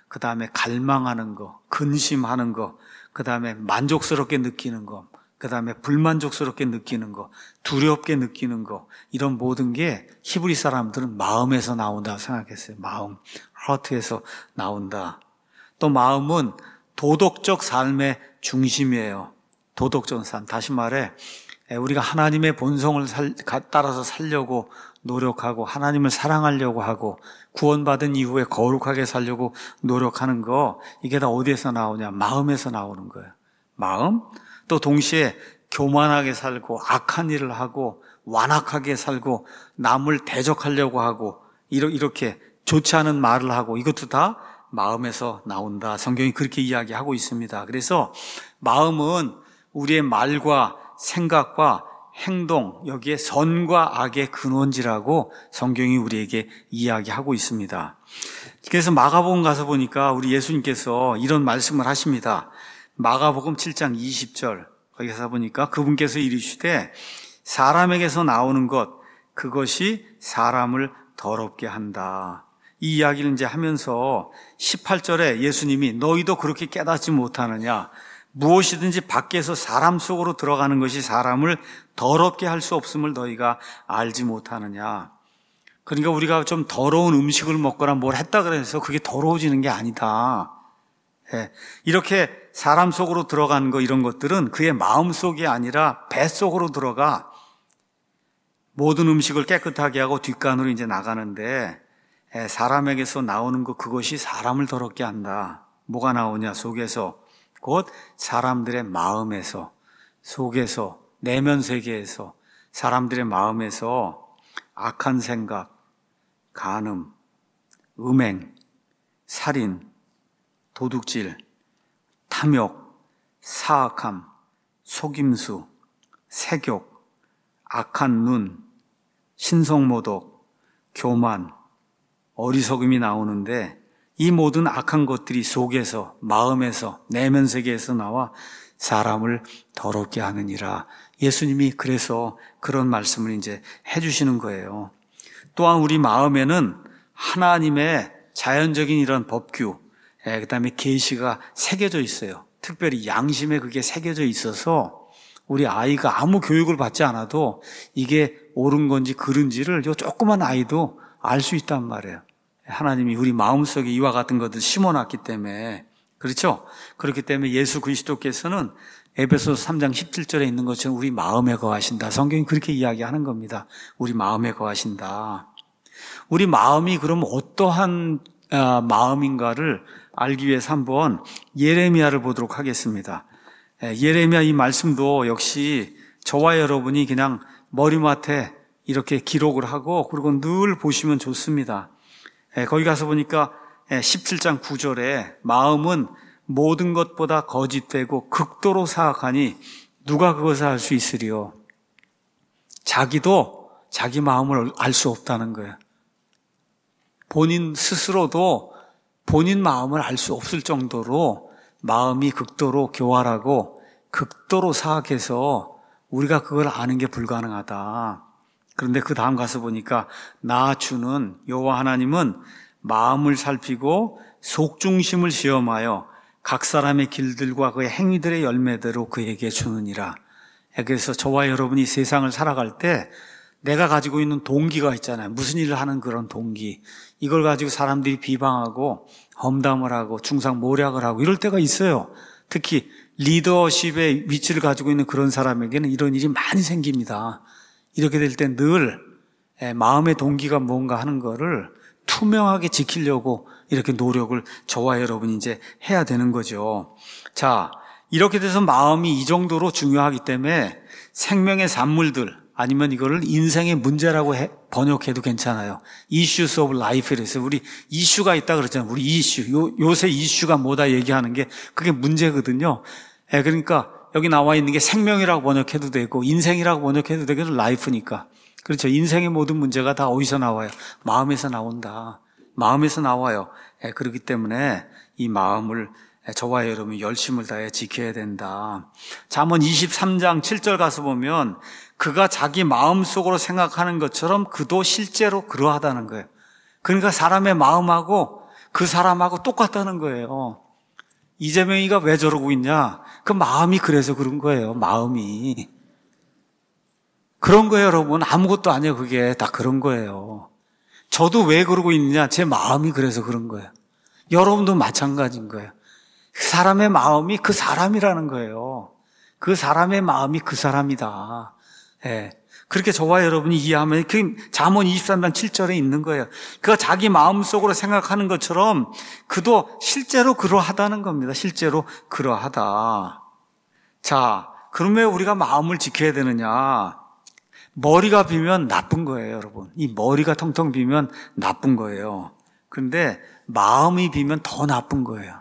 Speaker 1: 그 다음에 갈망하는 거, 근심하는 거, 그 다음에 만족스럽게 느끼는 거, 그 다음에 불만족스럽게 느끼는 거, 두렵게 느끼는 거, 이런 모든 게 히브리 사람들은 마음에서 나온다고 생각했어요. 마음, 하트에서 나온다. 또 마음은 도덕적 삶의 중심이에요. 도덕적 삶. 다시 말해 우리가 하나님의 본성을 따라서 살려고 노력하고 하나님을 사랑하려고 하고 구원받은 이후에 거룩하게 살려고 노력하는 거, 이게 다 어디에서 나오냐? 마음에서 나오는 거예요. 마음. 또 동시에 교만하게 살고 악한 일을 하고 완악하게 살고 남을 대적하려고 하고 이렇게 좋지 않은 말을 하고, 이것도 다 마음에서 나온다. 성경이 그렇게 이야기하고 있습니다. 그래서 마음은 우리의 말과 생각과 행동, 여기에 선과 악의 근원지라고 성경이 우리에게 이야기하고 있습니다. 그래서 마가복음 가서 보니까 우리 예수님께서 이런 말씀을 하십니다. 마가복음 7장 20절, 거기 가서 보니까 그분께서 이르시되 사람에게서 나오는 것, 그것이 사람을 더럽게 한다. 이 이야기를 이제 하면서 18절에 예수님이 너희도 그렇게 깨닫지 못하느냐? 무엇이든지 밖에서 사람 속으로 들어가는 것이 사람을 더럽게 할 수 없음을 너희가 알지 못하느냐. 그러니까 우리가 좀 더러운 음식을 먹거나 뭘 했다 그래서 그게 더러워지는 게 아니다. 이렇게 사람 속으로 들어가는 거, 이런 것들은 그의 마음 속이 아니라 배 속으로 들어가 모든 음식을 깨끗하게 하고 뒷간으로 이제 나가는데, 사람에게서 나오는 것, 그것이 사람을 더럽게 한다. 뭐가 나오냐? 속에서, 곧 사람들의 마음에서, 속에서, 내면 세계에서, 사람들의 마음에서 악한 생각, 간음, 음행, 살인, 도둑질, 탐욕, 사악함, 속임수, 색욕, 악한 눈, 신성모독, 교만, 어리석음이 나오는데, 이 모든 악한 것들이 속에서, 마음에서, 내면 세계에서 나와 사람을 더럽게 하느니라. 예수님이 그래서 그런 말씀을 이제 해주시는 거예요. 또한 우리 마음에는 하나님의 자연적인 이런 법규, 그 다음에 계시가 새겨져 있어요. 특별히 양심에 그게 새겨져 있어서 우리 아이가 아무 교육을 받지 않아도 이게 옳은 건지 그른지를 요 조그만 아이도 알 수 있단 말이에요. 하나님이 우리 마음속에 이와 같은 것을 심어놨기 때문에. 그렇죠? 그렇기 때문에 예수 그리스도께서는 에베소서 3장 17절에 있는 것처럼 우리 마음에 거하신다. 성경이 그렇게 이야기하는 겁니다. 우리 마음에 거하신다. 우리 마음이 그럼 어떠한 마음인가를 알기 위해서 한번 예레미야를 보도록 하겠습니다. 예레미야 이 말씀도 역시 저와 여러분이 그냥 머리맡에 이렇게 기록을 하고 그리고 늘 보시면 좋습니다. 거기 가서 보니까 17장 9절에 마음은 모든 것보다 거짓되고 극도로 사악하니 누가 그것을 알 수 있으리요. 자기도 자기 마음을 알 수 없다는 거예요. 본인 스스로도 본인 마음을 알 수 없을 정도로 마음이 극도로 교활하고 극도로 사악해서 우리가 그걸 아는 게 불가능하다. 그런데 그 다음 가서 보니까 나 주는 여호와 하나님은 마음을 살피고 속중심을 시험하여 각 사람의 길들과 그의 행위들의 열매대로 그에게 주느니라. 그래서 저와 여러분이 세상을 살아갈 때 내가 가지고 있는 동기가 있잖아요. 무슨 일을 하는 그런 동기. 이걸 가지고 사람들이 비방하고 험담을 하고 중상모략을 하고 이럴 때가 있어요. 특히 리더십의 위치를 가지고 있는 그런 사람에게는 이런 일이 많이 생깁니다. 이렇게 될 때 늘 마음의 동기가 뭔가 하는 거를 투명하게 지키려고 이렇게 노력을 저와 여러분이 이제 해야 되는 거죠. 자, 이렇게 돼서 마음이 이 정도로 중요하기 때문에 생명의 산물들, 아니면 이거를 인생의 문제라고 번역해도 괜찮아요. Issues of Life에서 우리 이슈가 있다 그랬잖아요. 우리 이슈, 요새 이슈가 뭐다 얘기하는 게 그게 문제거든요. 그러니까 여기 나와 있는 게 생명이라고 번역해도 되고 인생이라고 번역해도 되고 라이프니까. 그렇죠. 인생의 모든 문제가 다 어디서 나와요? 마음에서 나온다. 마음에서 나와요. 그렇기 때문에 이 마음을 저와 여러분이 열심을 다해 지켜야 된다. 잠언 23장 7절 가서 보면 그가 자기 마음속으로 생각하는 것처럼 그도 실제로 그러하다는 거예요. 그러니까 사람의 마음하고 그 사람하고 똑같다는 거예요. 이재명이가 왜 저러고 있냐? 그 마음이 그래서 그런 거예요. 마음이. 그런 거예요, 여러분. 아무것도 아니에요. 그게 다 그런 거예요. 저도 왜 그러고 있느냐? 제 마음이 그래서 그런 거예요. 여러분도 마찬가지인 거예요. 그 사람의 마음이 그 사람이라는 거예요. 그 사람의 마음이 그 사람이다. 예. 그렇게 저와 여러분이 이해하면 그 잠언 23장 7절에 있는 거예요. 그가 자기 마음속으로 생각하는 것처럼 그도 실제로 그러하다는 겁니다. 실제로 그러하다. 자, 그럼 왜 우리가 마음을 지켜야 되느냐? 머리가 비면 나쁜 거예요, 여러분. 이 머리가 텅텅 비면 나쁜 거예요. 그런데 마음이 비면 더 나쁜 거예요.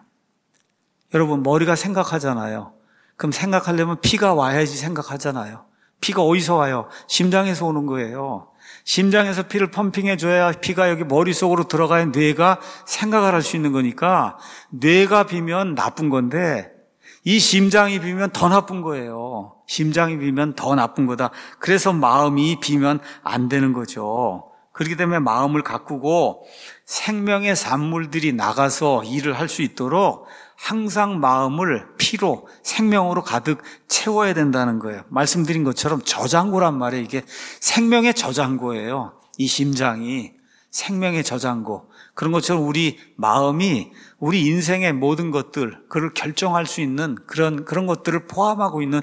Speaker 1: 여러분, 머리가 생각하잖아요. 그럼 생각하려면 피가 와야지 생각하잖아요. 피가 어디서 와요? 심장에서 오는 거예요. 심장에서 피를 펌핑해줘야 피가 여기 머릿속으로 들어가야 뇌가 생각을 할 수 있는 거니까 뇌가 비면 나쁜 건데 이 심장이 비면 더 나쁜 거예요. 심장이 비면 더 나쁜 거다. 그래서 마음이 비면 안 되는 거죠. 그렇기 때문에 마음을 가꾸고 생명의 산물들이 나가서 일을 할 수 있도록 항상 마음을 피로, 생명으로 가득 채워야 된다는 거예요. 말씀드린 것처럼 저장고란 말이에요. 이게 생명의 저장고예요. 이 심장이 생명의 저장고. 그런 것처럼 우리 마음이 우리 인생의 모든 것들, 그걸 결정할 수 있는 그런 것들을 포함하고 있는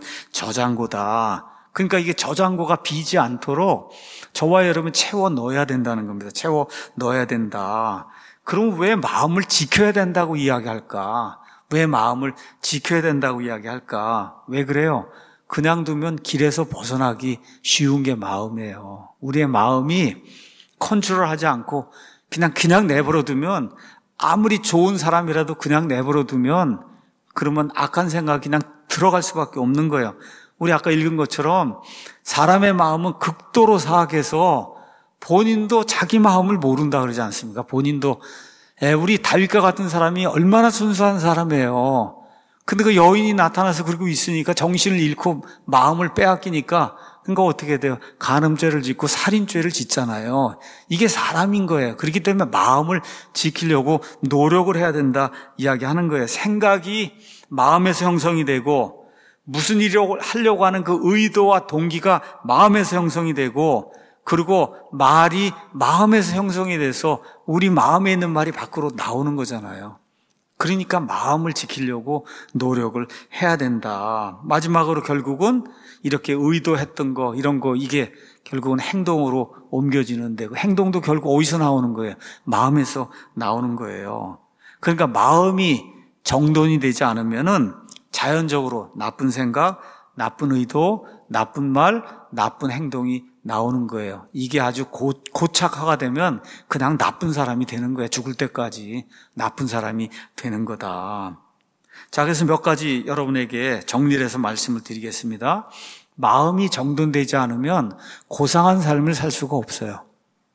Speaker 1: 저장고다. 그러니까 이게 저장고가 비지 않도록 저와 여러분 채워 넣어야 된다는 겁니다. 채워 넣어야 된다. 그럼 왜 마음을 지켜야 된다고 이야기할까? 왜 마음을 지켜야 된다고 이야기할까? 왜 그래요? 그냥 두면 길에서 벗어나기 쉬운 게 마음이에요. 우리의 마음이 컨트롤하지 않고 그냥 내버려 두면 아무리 좋은 사람이라도 그냥 내버려 두면 그러면 악한 생각이 그냥 들어갈 수밖에 없는 거예요. 우리 아까 읽은 것처럼 사람의 마음은 극도로 사악해서 본인도 자기 마음을 모른다 그러지 않습니까? 본인도. 우리 다윗과 같은 사람이 얼마나 순수한 사람이에요. 근데 그 여인이 나타나서 그러고 있으니까 정신을 잃고 마음을 빼앗기니까 그러니까 어떻게 돼요? 간음죄를 짓고 살인죄를 짓잖아요. 이게 사람인 거예요. 그렇기 때문에 마음을 지키려고 노력을 해야 된다 이야기하는 거예요. 생각이 마음에서 형성이 되고 무슨 일을 하려고 하는 그 의도와 동기가 마음에서 형성이 되고 그리고 말이 마음에서 형성이 돼서 우리 마음에 있는 말이 밖으로 나오는 거잖아요. 그러니까 마음을 지키려고 노력을 해야 된다. 마지막으로 결국은 이렇게 의도했던 거, 이런 거, 이게 결국은 행동으로 옮겨지는데 그 행동도 결국 어디서 나오는 거예요? 마음에서 나오는 거예요. 그러니까 마음이 정돈이 되지 않으면은 자연적으로 나쁜 생각, 나쁜 의도, 나쁜 말, 나쁜 행동이 나오는 거예요. 이게 아주 고착화가 되면 그냥 나쁜 사람이 되는 거예요. 죽을 때까지 나쁜 사람이 되는 거다. 자, 그래서 몇 가지 여러분에게 정리를 해서 말씀을 드리겠습니다. 마음이 정돈되지 않으면 고상한 삶을 살 수가 없어요.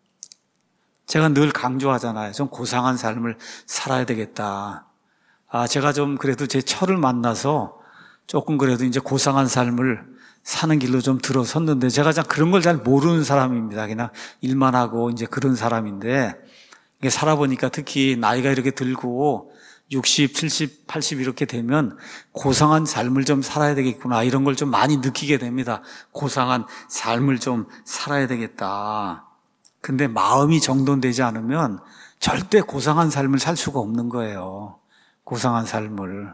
Speaker 1: 제가 늘 강조하잖아요. 좀 고상한 삶을 살아야 되겠다. 제가 좀 그래도 제 처를 만나서 조금 그래도 이제 고상한 삶을 사는 길로 좀 들어섰는데 제가 그런 걸 잘 모르는 사람입니다. 그냥 일만 하고 이제 그런 사람인데 이게 살아보니까 특히 나이가 이렇게 들고 60, 70, 80 이렇게 되면 고상한 삶을 좀 살아야 되겠구나 이런 걸 좀 많이 느끼게 됩니다. 고상한 삶을 좀 살아야 되겠다. 근데 마음이 정돈되지 않으면 절대 고상한 삶을 살 수가 없는 거예요. 고상한 삶을.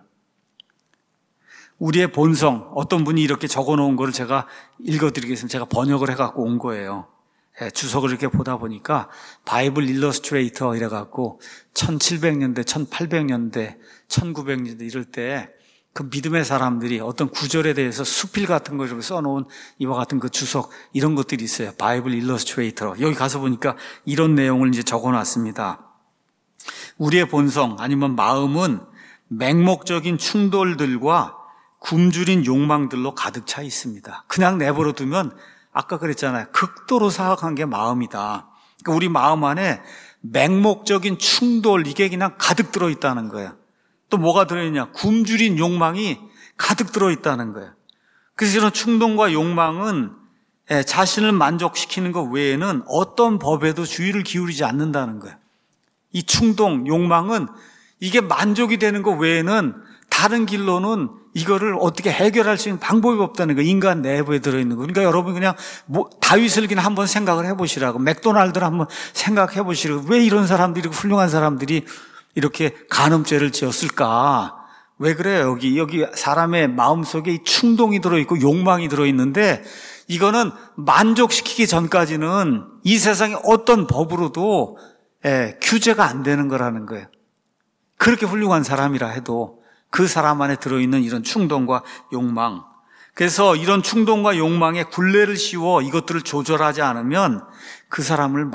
Speaker 1: 우리의 본성, 어떤 분이 이렇게 적어놓은 거를 제가 읽어드리겠습니다. 제가 번역을 해갖고 온 거예요. 주석을 이렇게 보다 보니까 바이블 일러스트레이터 이래갖고 1700년대, 1800년대, 1900년대 이럴 때 그 믿음의 사람들이 어떤 구절에 대해서 수필 같은 거 이렇게 써놓은 이와 같은 그 주석 이런 것들이 있어요. 바이블 일러스트레이터. 여기 가서 보니까 이런 내용을 이제 적어놨습니다. 우리의 본성 아니면 마음은 맹목적인 충돌들과 굶주린 욕망들로 가득 차 있습니다. 그냥 내버려 두면 아까 그랬잖아요. 극도로 사악한 게 마음이다. 그러니까 우리 마음 안에 맹목적인 충돌 이게 그냥 가득 들어있다는 거예요. 또 뭐가 들어있냐? 굶주린 욕망이 가득 들어있다는 거예요. 그래서 이런 충동과 욕망은 자신을 만족시키는 것 외에는 어떤 법에도 주의를 기울이지 않는다는 거예요. 이 충동, 욕망은 이게 만족이 되는 것 외에는 다른 길로는 이거를 어떻게 해결할 수 있는 방법이 없다는 거예요. 인간 내부에 들어있는 거. 그러니까 여러분 그냥 다윗을 그냥 한번 생각을 해보시라고, 맥도날드를 한번 생각해 보시라고. 왜 이런 사람들이, 훌륭한 사람들이 이렇게 간음죄를 지었을까? 왜 그래요? 여기 사람의 마음속에 이 충동이 들어있고 욕망이 들어있는데, 이거는 만족시키기 전까지는 이 세상의 어떤 법으로도 규제가 안 되는 거라는 거예요. 그렇게 훌륭한 사람이라 해도 그 사람 안에 들어있는 이런 충동과 욕망. 그래서 이런 충동과 욕망에 굴레를 씌워 이것들을 조절하지 않으면 그 사람을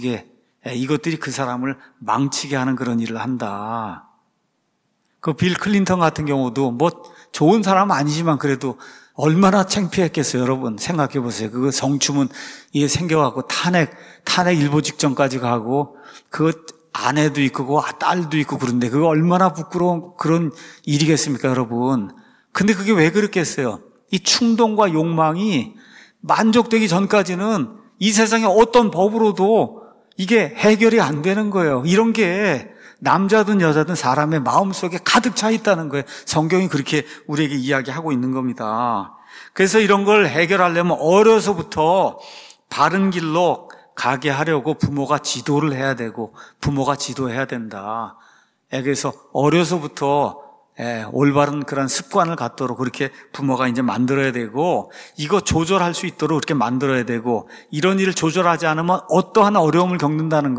Speaker 1: 이것들이 그 사람을 망치게 하는 그런 일을 한다. 그 빌 클린턴 같은 경우도 뭐 좋은 사람 아니지만 그래도 얼마나 창피했겠어요, 여러분. 생각해 보세요. 그 성추문 이게 생겨갖고 탄핵 일보 직전까지 가고, 그 아내도 있고 딸도 있고 그런데 그거 얼마나 부끄러운 그런 일이겠습니까, 여러분. 근데 그게 왜 그렇겠어요? 이 충동과 욕망이 만족되기 전까지는 이 세상의 어떤 법으로도 이게 해결이 안 되는 거예요. 이런 게 남자든 여자든 사람의 마음속에 가득 차 있다는 거예요. 성경이 그렇게 우리에게 이야기하고 있는 겁니다. 그래서 이런 걸 해결하려면 어려서부터 바른 길로 가게 하려고 부모가 지도를 해야 되고, 부모가 지도해야 된다. 그래서 어려서부터 올바른 그런 습관을 갖도록 그렇게 부모가 이제 만들어야 되고, 이거 조절할 수 있도록 그렇게 만들어야 되고, 이런 일을 조절하지 않으면 어떠한 어려움을 겪는다는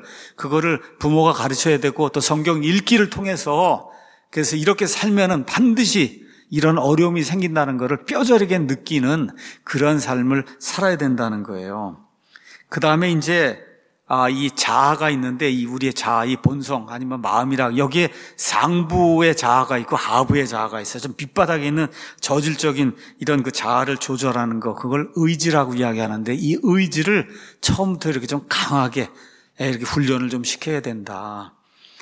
Speaker 1: 그거를 부모가 가르쳐야 되고, 또 성경 읽기를 통해서, 그래서 이렇게 살면은 반드시 이런 어려움이 생긴다는 거를 뼈저리게 느끼는 그런 삶을 살아야 된다는 거예요. 그 다음에 이제 이 자아가 있는데, 이 우리의 자아, 이 본성 아니면 마음이라, 여기에 상부의 자아가 있고 하부의 자아가 있어요. 좀 밑바닥에 있는 저질적인 이런 그 자아를 조절하는 거, 그걸 의지라고 이야기하는데, 이 의지를 처음부터 이렇게 좀 강하게 이렇게 훈련을 좀 시켜야 된다.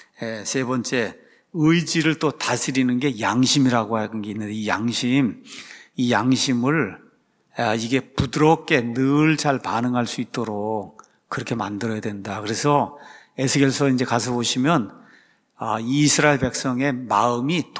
Speaker 1: 세 번째, 의지를 또 다스리는 게 양심이라고 하는 게 있는데, 이 양심을 이게 부드럽게 늘 잘 반응할 수 있도록 그렇게 만들어야 된다. 그래서 에스겔서 이제 가서 보시면 이스라엘 백성의 마음이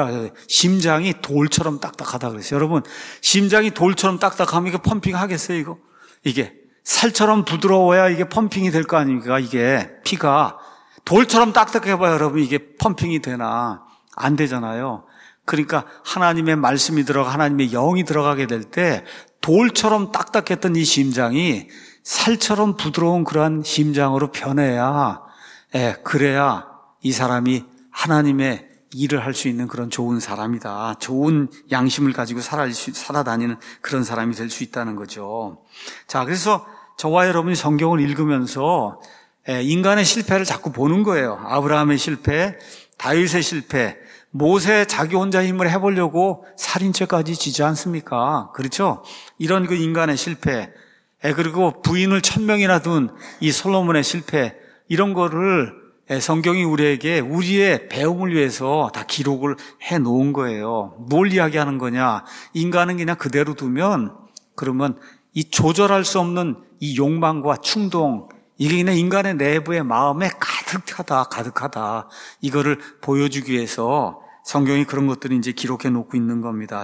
Speaker 1: 심장이 돌처럼 딱딱하다 그랬어요. 여러분, 심장이 돌처럼 딱딱하면 이게 펌핑 하겠어요, 이거? 이게 살처럼 부드러워야 이게 펌핑이 될 거 아닙니까? 이게 피가 돌처럼 딱딱해봐요, 여러분. 이게 펌핑이 되나? 안 되잖아요. 그러니까 하나님의 말씀이 들어가, 하나님의 영이 들어가게 될 때 돌처럼 딱딱했던 이 심장이 살처럼 부드러운 그러한 심장으로 변해야, 그래야 이 사람이 하나님의 일을 할 수 있는 그런 좋은 사람이다. 좋은 양심을 가지고 살아다니는 그런 사람이 될 수 있다는 거죠. 자, 그래서 저와 여러분이 성경을 읽으면서 인간의 실패를 자꾸 보는 거예요. 아브라함의 실패, 다윗의 실패, 모세 자기 혼자 힘을 해보려고 살인죄까지 지지 않습니까? 그렇죠? 이런 그 인간의 실패, 그리고 부인을 1000명이나 둔 이 솔로몬의 실패, 이런 거를 성경이 우리에게 우리의 배움을 위해서 다 기록을 해 놓은 거예요. 뭘 이야기하는 거냐? 인간은 그냥 그대로 두면, 그러면 이 조절할 수 없는 이 욕망과 충동, 이게 그냥 인간의 내부의 마음에 가득하다. 이거를 보여주기 위해서 성경이 그런 것들을 이제 기록해 놓고 있는 겁니다.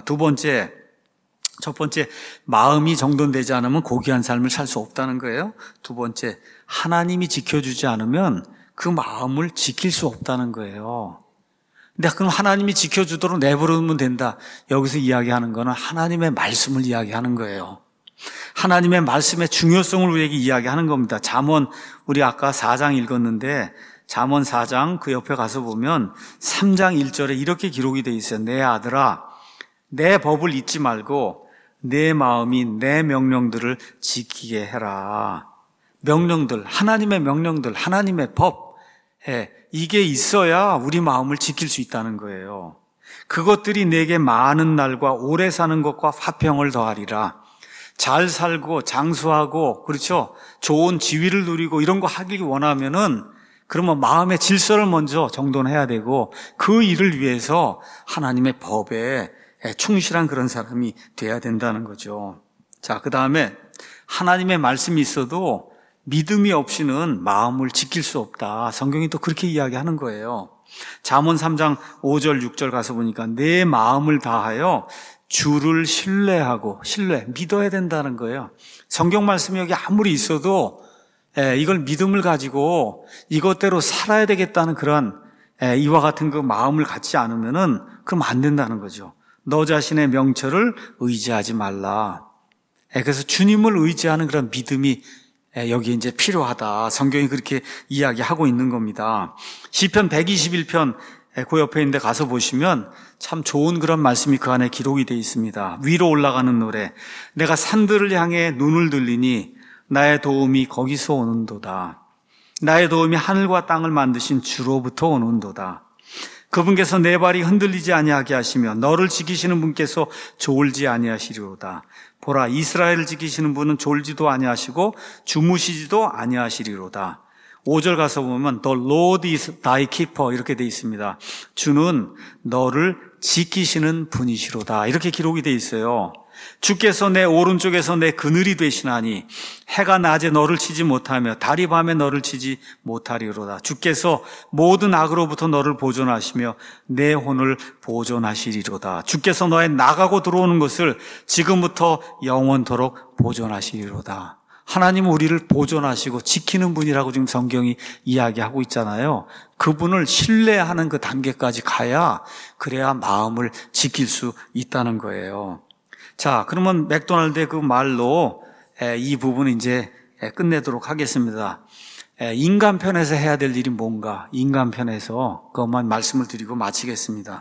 Speaker 1: 첫 번째, 마음이 정돈되지 않으면 고귀한 삶을 살 수 없다는 거예요. 두 번째, 하나님이 지켜주지 않으면 그 마음을 지킬 수 없다는 거예요. 근데 그럼 하나님이 지켜주도록 내버려두면 된다. 여기서 이야기하는 거는 하나님의 말씀을 이야기하는 거예요. 하나님의 말씀의 중요성을 우리에게 이야기하는 겁니다. 잠언, 우리 아까 4장 읽었는데 잠언 4장 그 옆에 가서 보면 3장 1절에 이렇게 기록이 되어 있어요. 내 아들아, 내 법을 잊지 말고 내 마음이 내 명령들을 지키게 해라. 명령들, 하나님의 명령들, 하나님의 법, 이게 있어야 우리 마음을 지킬 수 있다는 거예요. 그것들이 내게 많은 날과 오래 사는 것과 화평을 더하리라. 잘 살고 장수하고, 그렇죠? 좋은 지위를 누리고 이런 거 하길 원하면은 그러면 마음의 질서를 먼저 정돈해야 되고, 그 일을 위해서 하나님의 법에 충실한 그런 사람이 돼야 된다는 거죠. 자, 그 다음에 하나님의 말씀이 있어도 믿음이 없이는 마음을 지킬 수 없다. 성경이 또 그렇게 이야기하는 거예요. 잠언 3장 5절 6절 가서 보니까 내 마음을 다하여 주를 믿어야 된다는 거예요. 성경 말씀이 여기 아무리 있어도 이걸 믿음을 가지고 이것대로 살아야 되겠다는 그런 이와 같은 그 마음을 갖지 않으면은 그럼 안 된다는 거죠. 너 자신의 명철을 의지하지 말라. 그래서 주님을 의지하는 그런 믿음이 여기 이제 필요하다. 성경이 그렇게 이야기하고 있는 겁니다. 시편 121편 그 옆에 있는데 가서 보시면 참 좋은 그런 말씀이 그 안에 기록이 되어 있습니다. 위로 올라가는 노래. 내가 산들을 향해 눈을 들리니 나의 도움이 거기서 오는도다. 나의 도움이 하늘과 땅을 만드신 주로부터 오는도다. 그분께서 내 발이 흔들리지 아니하게 하시며 너를 지키시는 분께서 졸지 아니하시리로다. 보라, 이스라엘을 지키시는 분은 졸지도 아니하시고 주무시지도 아니하시리로다. 5절 가서 보면 The Lord is thy keeper 이렇게 되어 있습니다. 주는 너를 지키시는 분이시로다. 이렇게 기록이 되어 있어요. 주께서 내 오른쪽에서 내 그늘이 되시나니 해가 낮에 너를 치지 못하며 달이 밤에 너를 치지 못하리로다. 주께서 모든 악으로부터 너를 보존하시며 내 혼을 보존하시리로다. 주께서 너의 나가고 들어오는 것을 지금부터 영원토록 보존하시리로다. 하나님은 우리를 보존하시고 지키는 분이라고 지금 성경이 이야기하고 있잖아요. 그분을 신뢰하는 그 단계까지 가야 그래야 마음을 지킬 수 있다는 거예요. 자, 그러면 맥도날드의 그 말로 이 부분을 이제 끝내도록 하겠습니다. 인간 편에서 해야 될 일이 뭔가, 인간 편에서 그것만 말씀을 드리고 마치겠습니다.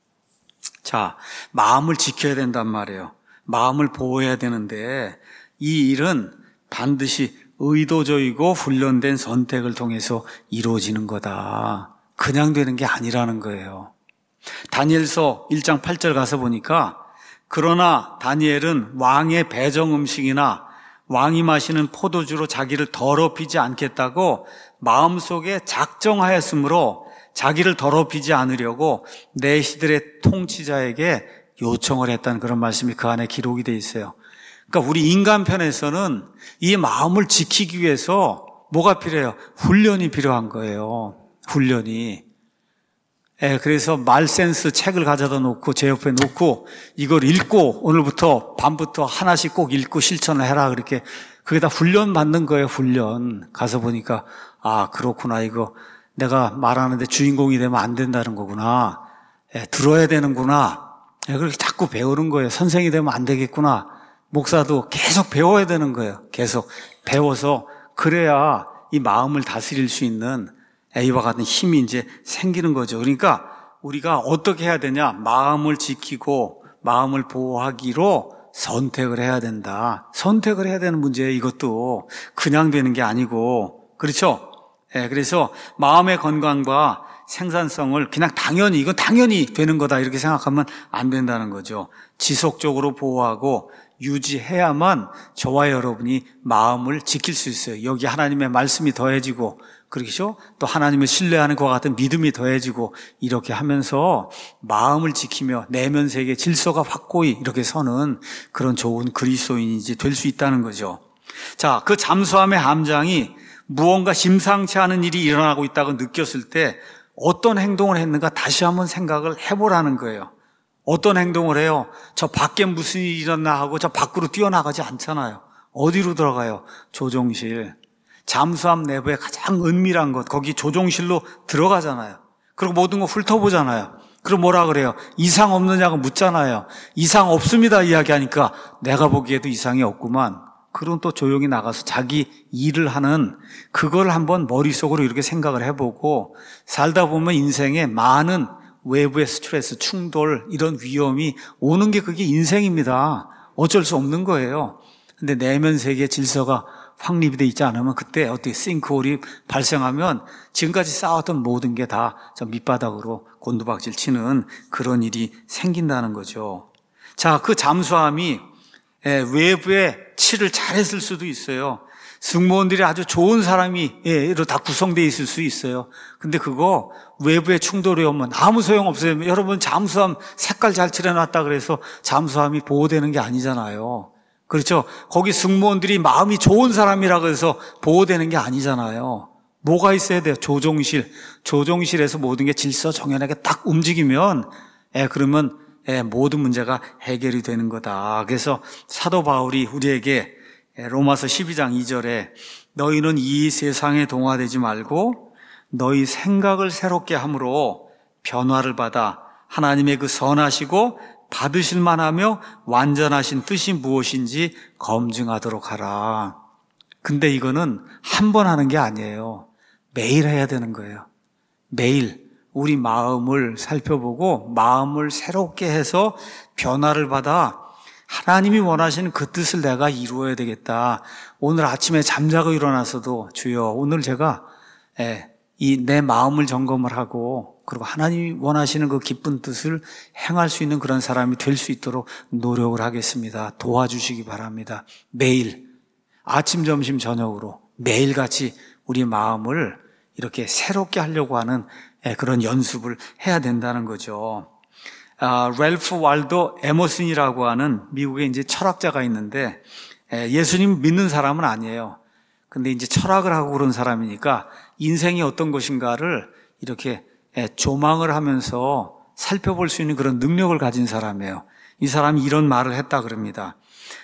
Speaker 1: 자, 마음을 지켜야 된단 말이에요. 마음을 보호해야 되는데 이 일은 반드시 의도적이고 훈련된 선택을 통해서 이루어지는 거다. 그냥 되는 게 아니라는 거예요. 다니엘서 1장 8절 가서 보니까 그러나 다니엘은 왕의 배정 음식이나 왕이 마시는 포도주로 자기를 더럽히지 않겠다고 마음속에 작정하였으므로 자기를 더럽히지 않으려고 내 시들의 통치자에게 요청을 했다는 그런 말씀이 그 안에 기록이 되어 있어요. 그러니까 우리 인간 편에서는 이 마음을 지키기 위해서 뭐가 필요해요? 훈련이 필요한 거예요. 훈련이. 그래서 말센스 책을 가져다 놓고 제 옆에 놓고 이걸 읽고 오늘부터 밤부터 하나씩 꼭 읽고 실천을 해라. 그렇게 그게 다 훈련 받는 거예요. 훈련. 가서 보니까 아 그렇구나. 이거 내가 말하는데 주인공이 되면 안 된다는 거구나. 들어야 되는구나. 그렇게 자꾸 배우는 거예요. 선생이 되면 안 되겠구나. 목사도 계속 배워야 되는 거예요. 계속 배워서 그래야 이 마음을 다스릴 수 있는 이와 같은 힘이 이제 생기는 거죠. 그러니까 우리가 어떻게 해야 되냐? 마음을 지키고 마음을 보호하기로 선택을 해야 된다. 선택을 해야 되는 문제예요. 이것도 그냥 되는 게 아니고. 그렇죠? 그래서 마음의 건강과 생산성을 그냥 당연히 이건 당연히 되는 거다 이렇게 생각하면 안 된다는 거죠. 지속적으로 보호하고 유지해야만 저와 여러분이 마음을 지킬 수 있어요. 여기 하나님의 말씀이 더해지고 그렇죠? 또 하나님을 신뢰하는 것과 같은 믿음이 더해지고 이렇게 하면서 마음을 지키며 내면 세계 질서가 확고히 이렇게 서는 그런 좋은 그리스도인이 될 수 있다는 거죠. 자, 그 잠수함의 함장이 무언가 심상치 않은 일이 일어나고 있다고 느꼈을 때 어떤 행동을 했는가 다시 한번 생각을 해보라는 거예요. 어떤 행동을 해요? 저 밖에 무슨 일이 일어나 하고 저 밖으로 뛰어나가지 않잖아요. 어디로 들어가요? 조종실. 잠수함 내부에 가장 은밀한 것, 거기 조종실로 들어가잖아요. 그리고 모든 거 훑어보잖아요. 그럼 뭐라 그래요? 이상 없느냐고 묻잖아요. 이상 없습니다 이야기하니까 내가 보기에도 이상이 없구만. 그럼 또 조용히 나가서 자기 일을 하는 그걸 한번 머릿속으로 이렇게 생각을 해보고 살다 보면 인생에 많은 외부의 스트레스, 충돌, 이런 위험이 오는 게 그게 인생입니다. 어쩔 수 없는 거예요. 근데 내면 세계 질서가 확립이 되어 있지 않으면 그때 어떻게 싱크홀이 발생하면 지금까지 쌓았던 모든 게 다 저 밑바닥으로 곤두박질 치는 그런 일이 생긴다는 거죠. 자, 그 잠수함이 외부에 칠을 잘했을 수도 있어요. 승무원들이 아주 좋은 사람이 다 구성되어 있을 수 있어요. 근데 그거 외부의 충돌이 오면 아무 소용없어요. 여러분 잠수함 색깔 잘 칠해놨다 그래서 잠수함이 보호되는 게 아니잖아요. 그렇죠? 거기 승무원들이 마음이 좋은 사람이라고 해서 보호되는 게 아니잖아요. 뭐가 있어야 돼요? 조종실에서 모든 게 질서정연하게 딱 움직이면 그러면 모든 문제가 해결이 되는 거다. 그래서 사도 바울이 우리에게 로마서 12장 2절에 너희는 이 세상에 동화되지 말고 너희 생각을 새롭게 함으로 변화를 받아 하나님의 그 선하시고 받으실 만하며 완전하신 뜻이 무엇인지 검증하도록 하라. 근데 이거는 한 번 하는 게 아니에요. 매일 해야 되는 거예요. 매일 우리 마음을 살펴보고 마음을 새롭게 해서 변화를 받아 하나님이 원하시는 그 뜻을 내가 이루어야 되겠다. 오늘 아침에 잠자고 일어나서도 주여 오늘 제가 내 마음을 점검을 하고 그리고 하나님이 원하시는 그 기쁜 뜻을 행할 수 있는 그런 사람이 될 수 있도록 노력을 하겠습니다. 도와주시기 바랍니다. 매일 아침, 점심, 저녁으로 매일같이 우리 마음을 이렇게 새롭게 하려고 하는 그런 연습을 해야 된다는 거죠. 랠프 waldo 에머슨이라고 하는 미국의 이제 철학자가 있는데 예수님 믿는 사람은 아니에요. 근데 이제 철학을 하고 그런 사람이니까 인생이 어떤 것인가를 이렇게 조망을 하면서 살펴볼 수 있는 그런 능력을 가진 사람이에요. 이 사람이 이런 말을 했다 그럽니다.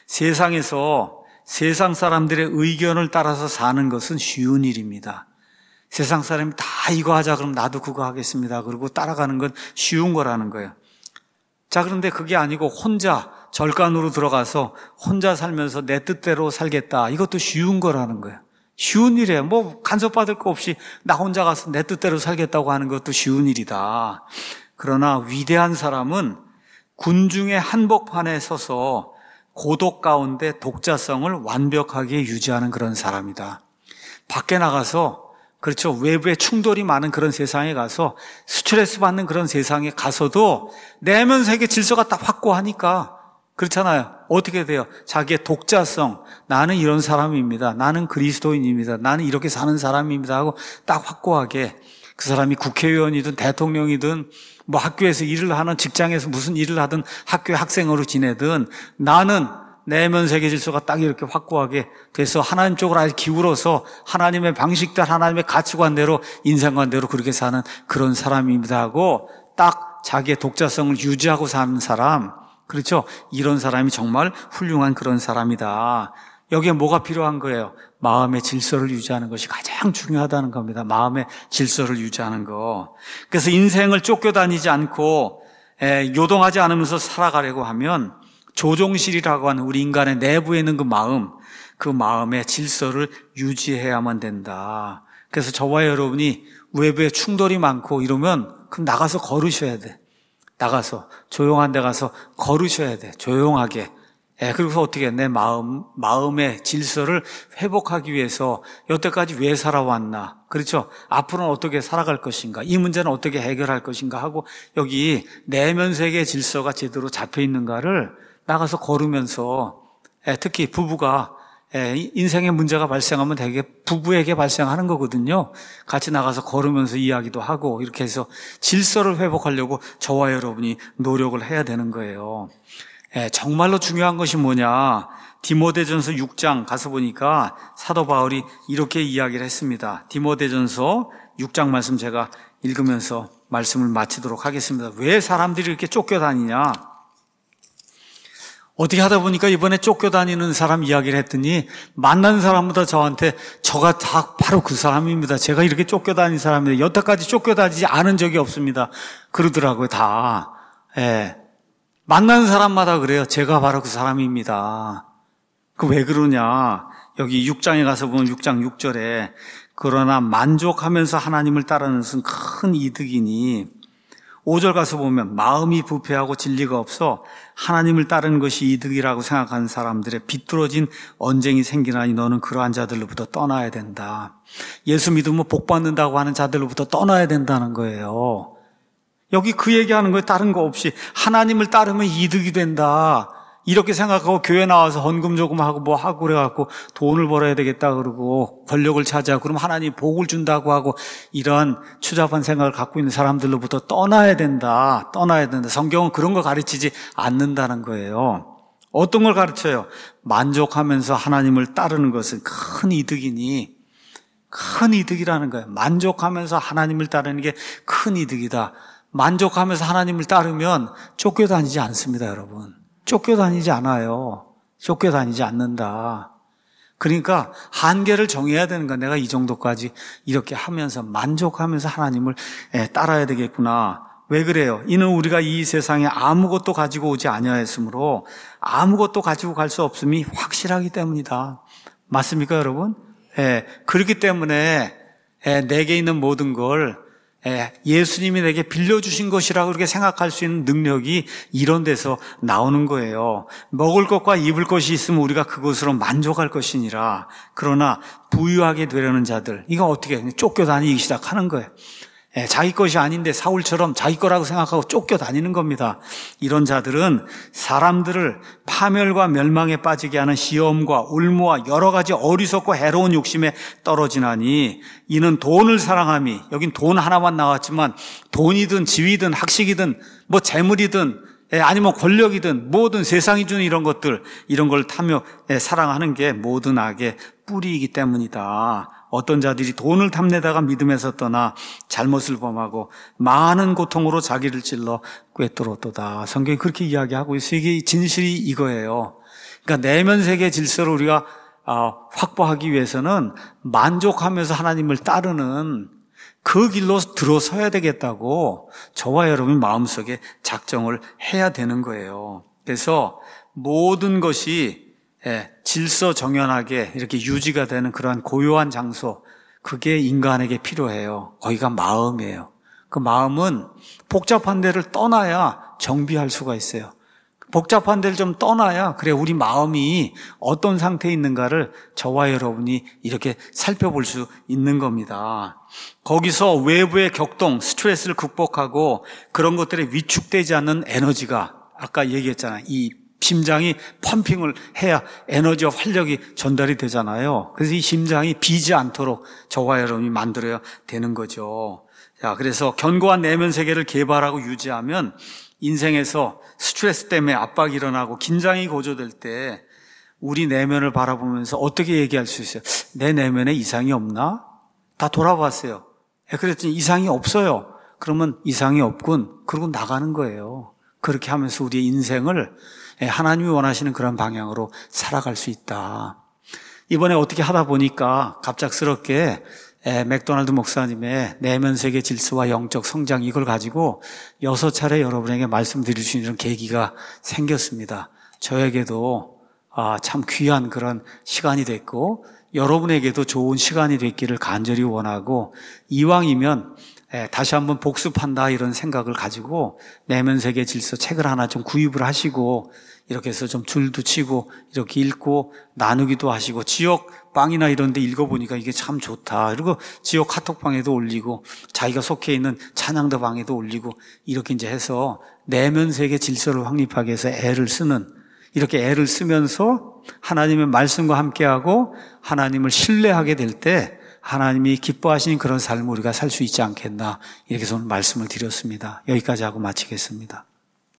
Speaker 1: 세상에서 세상 사람들의 의견을 따라서 사는 것은 쉬운 일입니다. 세상 사람이 다 이거 하자 그럼 나도 그거 하겠습니다. 그리고 따라가는 건 쉬운 거라는 거예요. 자, 그런데 그게 아니고 혼자 절간으로 들어가서 혼자 살면서 내 뜻대로 살겠다. 이것도 쉬운 거라는 거예요. 쉬운 일이에요. 뭐 간섭받을 거 없이 나 혼자 가서 내 뜻대로 살겠다고 하는 것도 쉬운 일이다. 그러나 위대한 사람은 군중의 한복판에 서서 고독 가운데 독자성을 완벽하게 유지하는 그런 사람이다. 밖에 나가서 그렇죠. 외부에 충돌이 많은 그런 세상에 가서 스트레스 받는 그런 세상에 가서도 내면 세계 질서가 딱 확고하니까 그렇잖아요. 어떻게 돼요? 자기의 독자성, 나는 이런 사람입니다. 나는 그리스도인입니다. 나는 이렇게 사는 사람입니다 하고 딱 확고하게 그 사람이 국회의원이든 대통령이든 뭐 학교에서 일을 하는 직장에서 무슨 일을 하든 학교에 학생으로 지내든 나는 내면 세계 질서가 딱 이렇게 확고하게 돼서 하나님 쪽으로 아주 기울어서 하나님의 방식대로 하나님의 가치관대로 인생관대로 그렇게 사는 그런 사람입니다 하고 딱 자기의 독자성을 유지하고 사는 사람, 그렇죠? 이런 사람이 정말 훌륭한 그런 사람이다. 여기에 뭐가 필요한 거예요? 마음의 질서를 유지하는 것이 가장 중요하다는 겁니다. 마음의 질서를 유지하는 거. 그래서 인생을 쫓겨다니지 않고 요동하지 않으면서 살아가려고 하면 조종실이라고 하는 우리 인간의 내부에 있는 그 마음의 질서를 유지해야만 된다. 그래서 저와 여러분이 외부에 충돌이 많고 이러면 그럼 나가서 걸으셔야 돼. 나가서 조용한 데 가서 걸으셔야 돼. 조용하게. 그리고 어떻게 내 마음의 질서를 회복하기 위해서 여태까지 왜 살아왔나? 그렇죠? 앞으로는 어떻게 살아갈 것인가? 이 문제는 어떻게 해결할 것인가? 하고 여기 내면 세계의 질서가 제대로 잡혀 있는가를 나가서 걸으면서 특히 부부가 인생의 문제가 발생하면 되게 부부에게 발생하는 거거든요. 같이 나가서 걸으면서 이야기도 하고 이렇게 해서 질서를 회복하려고 저와 여러분이 노력을 해야 되는 거예요. 정말로 중요한 것이 뭐냐? 디모데전서 6장 가서 보니까 사도 바울이 이렇게 이야기를 했습니다. 디모데전서 6장 말씀 제가 읽으면서 말씀을 마치도록 하겠습니다. 왜 사람들이 이렇게 쫓겨다니냐? 어떻게 하다 보니까 이번에 쫓겨다니는 사람 이야기를 했더니 만난 사람보다 저한테 저가 다 바로 그 사람입니다. 제가 이렇게 쫓겨다닌 사람입니다. 여태까지 쫓겨다니지 않은 적이 없습니다. 그러더라고요, 다. 만나는 사람마다 그래요. 제가 바로 그 사람입니다. 그 왜 그러냐? 여기 6장에 가서 보면 6장 6절에 그러나 만족하면서 하나님을 따르는 것은 큰 이득이니 5절 가서 보면 마음이 부패하고 진리가 없어 하나님을 따르는 것이 이득이라고 생각하는 사람들의 비뚤어진 언쟁이 생기나니 너는 그러한 자들로부터 떠나야 된다. 예수 믿으면 복 받는다고 하는 자들로부터 떠나야 된다는 거예요. 여기 그 얘기하는 거예요. 다른 거 없이 하나님을 따르면 이득이 된다. 이렇게 생각하고 교회 나와서 헌금 조금 하고 뭐 하고 그래갖고 돈을 벌어야 되겠다 그러고 권력을 차지하고 그럼 하나님이 복을 준다고 하고 이런 추잡한 생각을 갖고 있는 사람들로부터 떠나야 된다. 떠나야 된다. 성경은 그런 거 가르치지 않는다는 거예요. 어떤 걸 가르쳐요? 만족하면서 하나님을 따르는 것은 큰 이득이니, 큰 이득이라는 거예요. 만족하면서 하나님을 따르는 게 큰 이득이다. 만족하면서 하나님을 따르면 쫓겨다니지 않습니다, 여러분. 쫓겨다니지 않아요. 쫓겨다니지 않는다. 그러니까 한계를 정해야 되는 거야. 내가 이 정도까지 이렇게 하면서 만족하면서 하나님을 따라야 되겠구나. 왜 그래요? 이는 우리가 이 세상에 아무것도 가지고 오지 아니하였으므로 아무것도 가지고 갈 수 없음이 확실하기 때문이다. 맞습니까, 여러분? 그렇기 때문에 내게 있는 모든 걸 예수님이 내게 빌려주신 것이라고 그렇게 생각할 수 있는 능력이 이런 데서 나오는 거예요. 먹을 것과 입을 것이 있으면 우리가 그것으로 만족할 것이니라. 그러나 부유하게 되려는 자들, 이거 어떻게 쫓겨다니기 시작하는 거예요. 자기 것이 아닌데 사울처럼 자기 거라고 생각하고 쫓겨다니는 겁니다. 이런 자들은 사람들을 파멸과 멸망에 빠지게 하는 시험과 올무와 여러 가지 어리석고 해로운 욕심에 떨어지나니 이는 돈을 사랑함이, 여긴 돈 하나만 나왔지만 돈이든 지위든 학식이든 뭐 재물이든 아니면 권력이든 뭐든 세상이 주는 이런 것들, 이런 걸 탐욕, 사랑하는 게 모든 악의 뿌리이기 때문이다. 어떤 자들이 돈을 탐내다가 믿음에서 떠나 잘못을 범하고 많은 고통으로 자기를 찔러 꿰뚫었도다. 성경이 그렇게 이야기하고 있어요. 이게 진실이 이거예요. 그러니까 내면 세계 질서를 우리가 확보하기 위해서는 만족하면서 하나님을 따르는 그 길로 들어서야 되겠다고 저와 여러분이 마음속에 작정을 해야 되는 거예요. 그래서 모든 것이 질서 정연하게 이렇게 유지가 되는 그러한 고요한 장소, 그게 인간에게 필요해요. 거기가 마음이에요. 그 마음은 복잡한 데를 떠나야 정비할 수가 있어요. 복잡한 데를 좀 떠나야 그래 우리 마음이 어떤 상태에 있는가를 저와 여러분이 이렇게 살펴볼 수 있는 겁니다. 거기서 외부의 격동, 스트레스를 극복하고 그런 것들에 위축되지 않는 에너지가, 아까 얘기했잖아요. 이 심장이 펌핑을 해야 에너지와 활력이 전달이 되잖아요. 그래서 이 심장이 비지 않도록 저와 여러분이 만들어야 되는 거죠. 자, 그래서 견고한 내면 세계를 개발하고 유지하면 인생에서 스트레스 때문에 압박이 일어나고 긴장이 고조될 때 우리 내면을 바라보면서 어떻게 얘기할 수 있어요? 내 내면에 이상이 없나? 다 돌아봤어요. 그랬더니 이상이 없어요. 그러면 이상이 없군. 그러고 나가는 거예요. 그렇게 하면서 우리의 인생을 하나님이 원하시는 그런 방향으로 살아갈 수 있다. 이번에 어떻게 하다 보니까 갑작스럽게 맥도날드 목사님의 내면 세계 질서와 영적 성장, 이걸 가지고 6차례 여러분에게 말씀드릴 수 있는 계기가 생겼습니다. 저에게도 참 귀한 그런 시간이 됐고 여러분에게도 좋은 시간이 됐기를 간절히 원하고, 이왕이면 다시 한번 복습한다 이런 생각을 가지고 내면 세계 질서 책을 하나 좀 구입을 하시고 이렇게 해서 좀 줄도 치고 이렇게 읽고 나누기도 하시고, 지역 방이나 이런 데 읽어보니까 이게 참 좋다. 그리고 지역 카톡방에도 올리고 자기가 속해 있는 찬양도 방에도 올리고 이렇게 이제 해서 내면 세계 질서를 확립하기 위해서 애를 쓰는, 이렇게 애를 쓰면서 하나님의 말씀과 함께하고 하나님을 신뢰하게 될 때 하나님이 기뻐하시는 그런 삶을 우리가 살 수 있지 않겠나, 이렇게 저는 말씀을 드렸습니다. 여기까지 하고 마치겠습니다.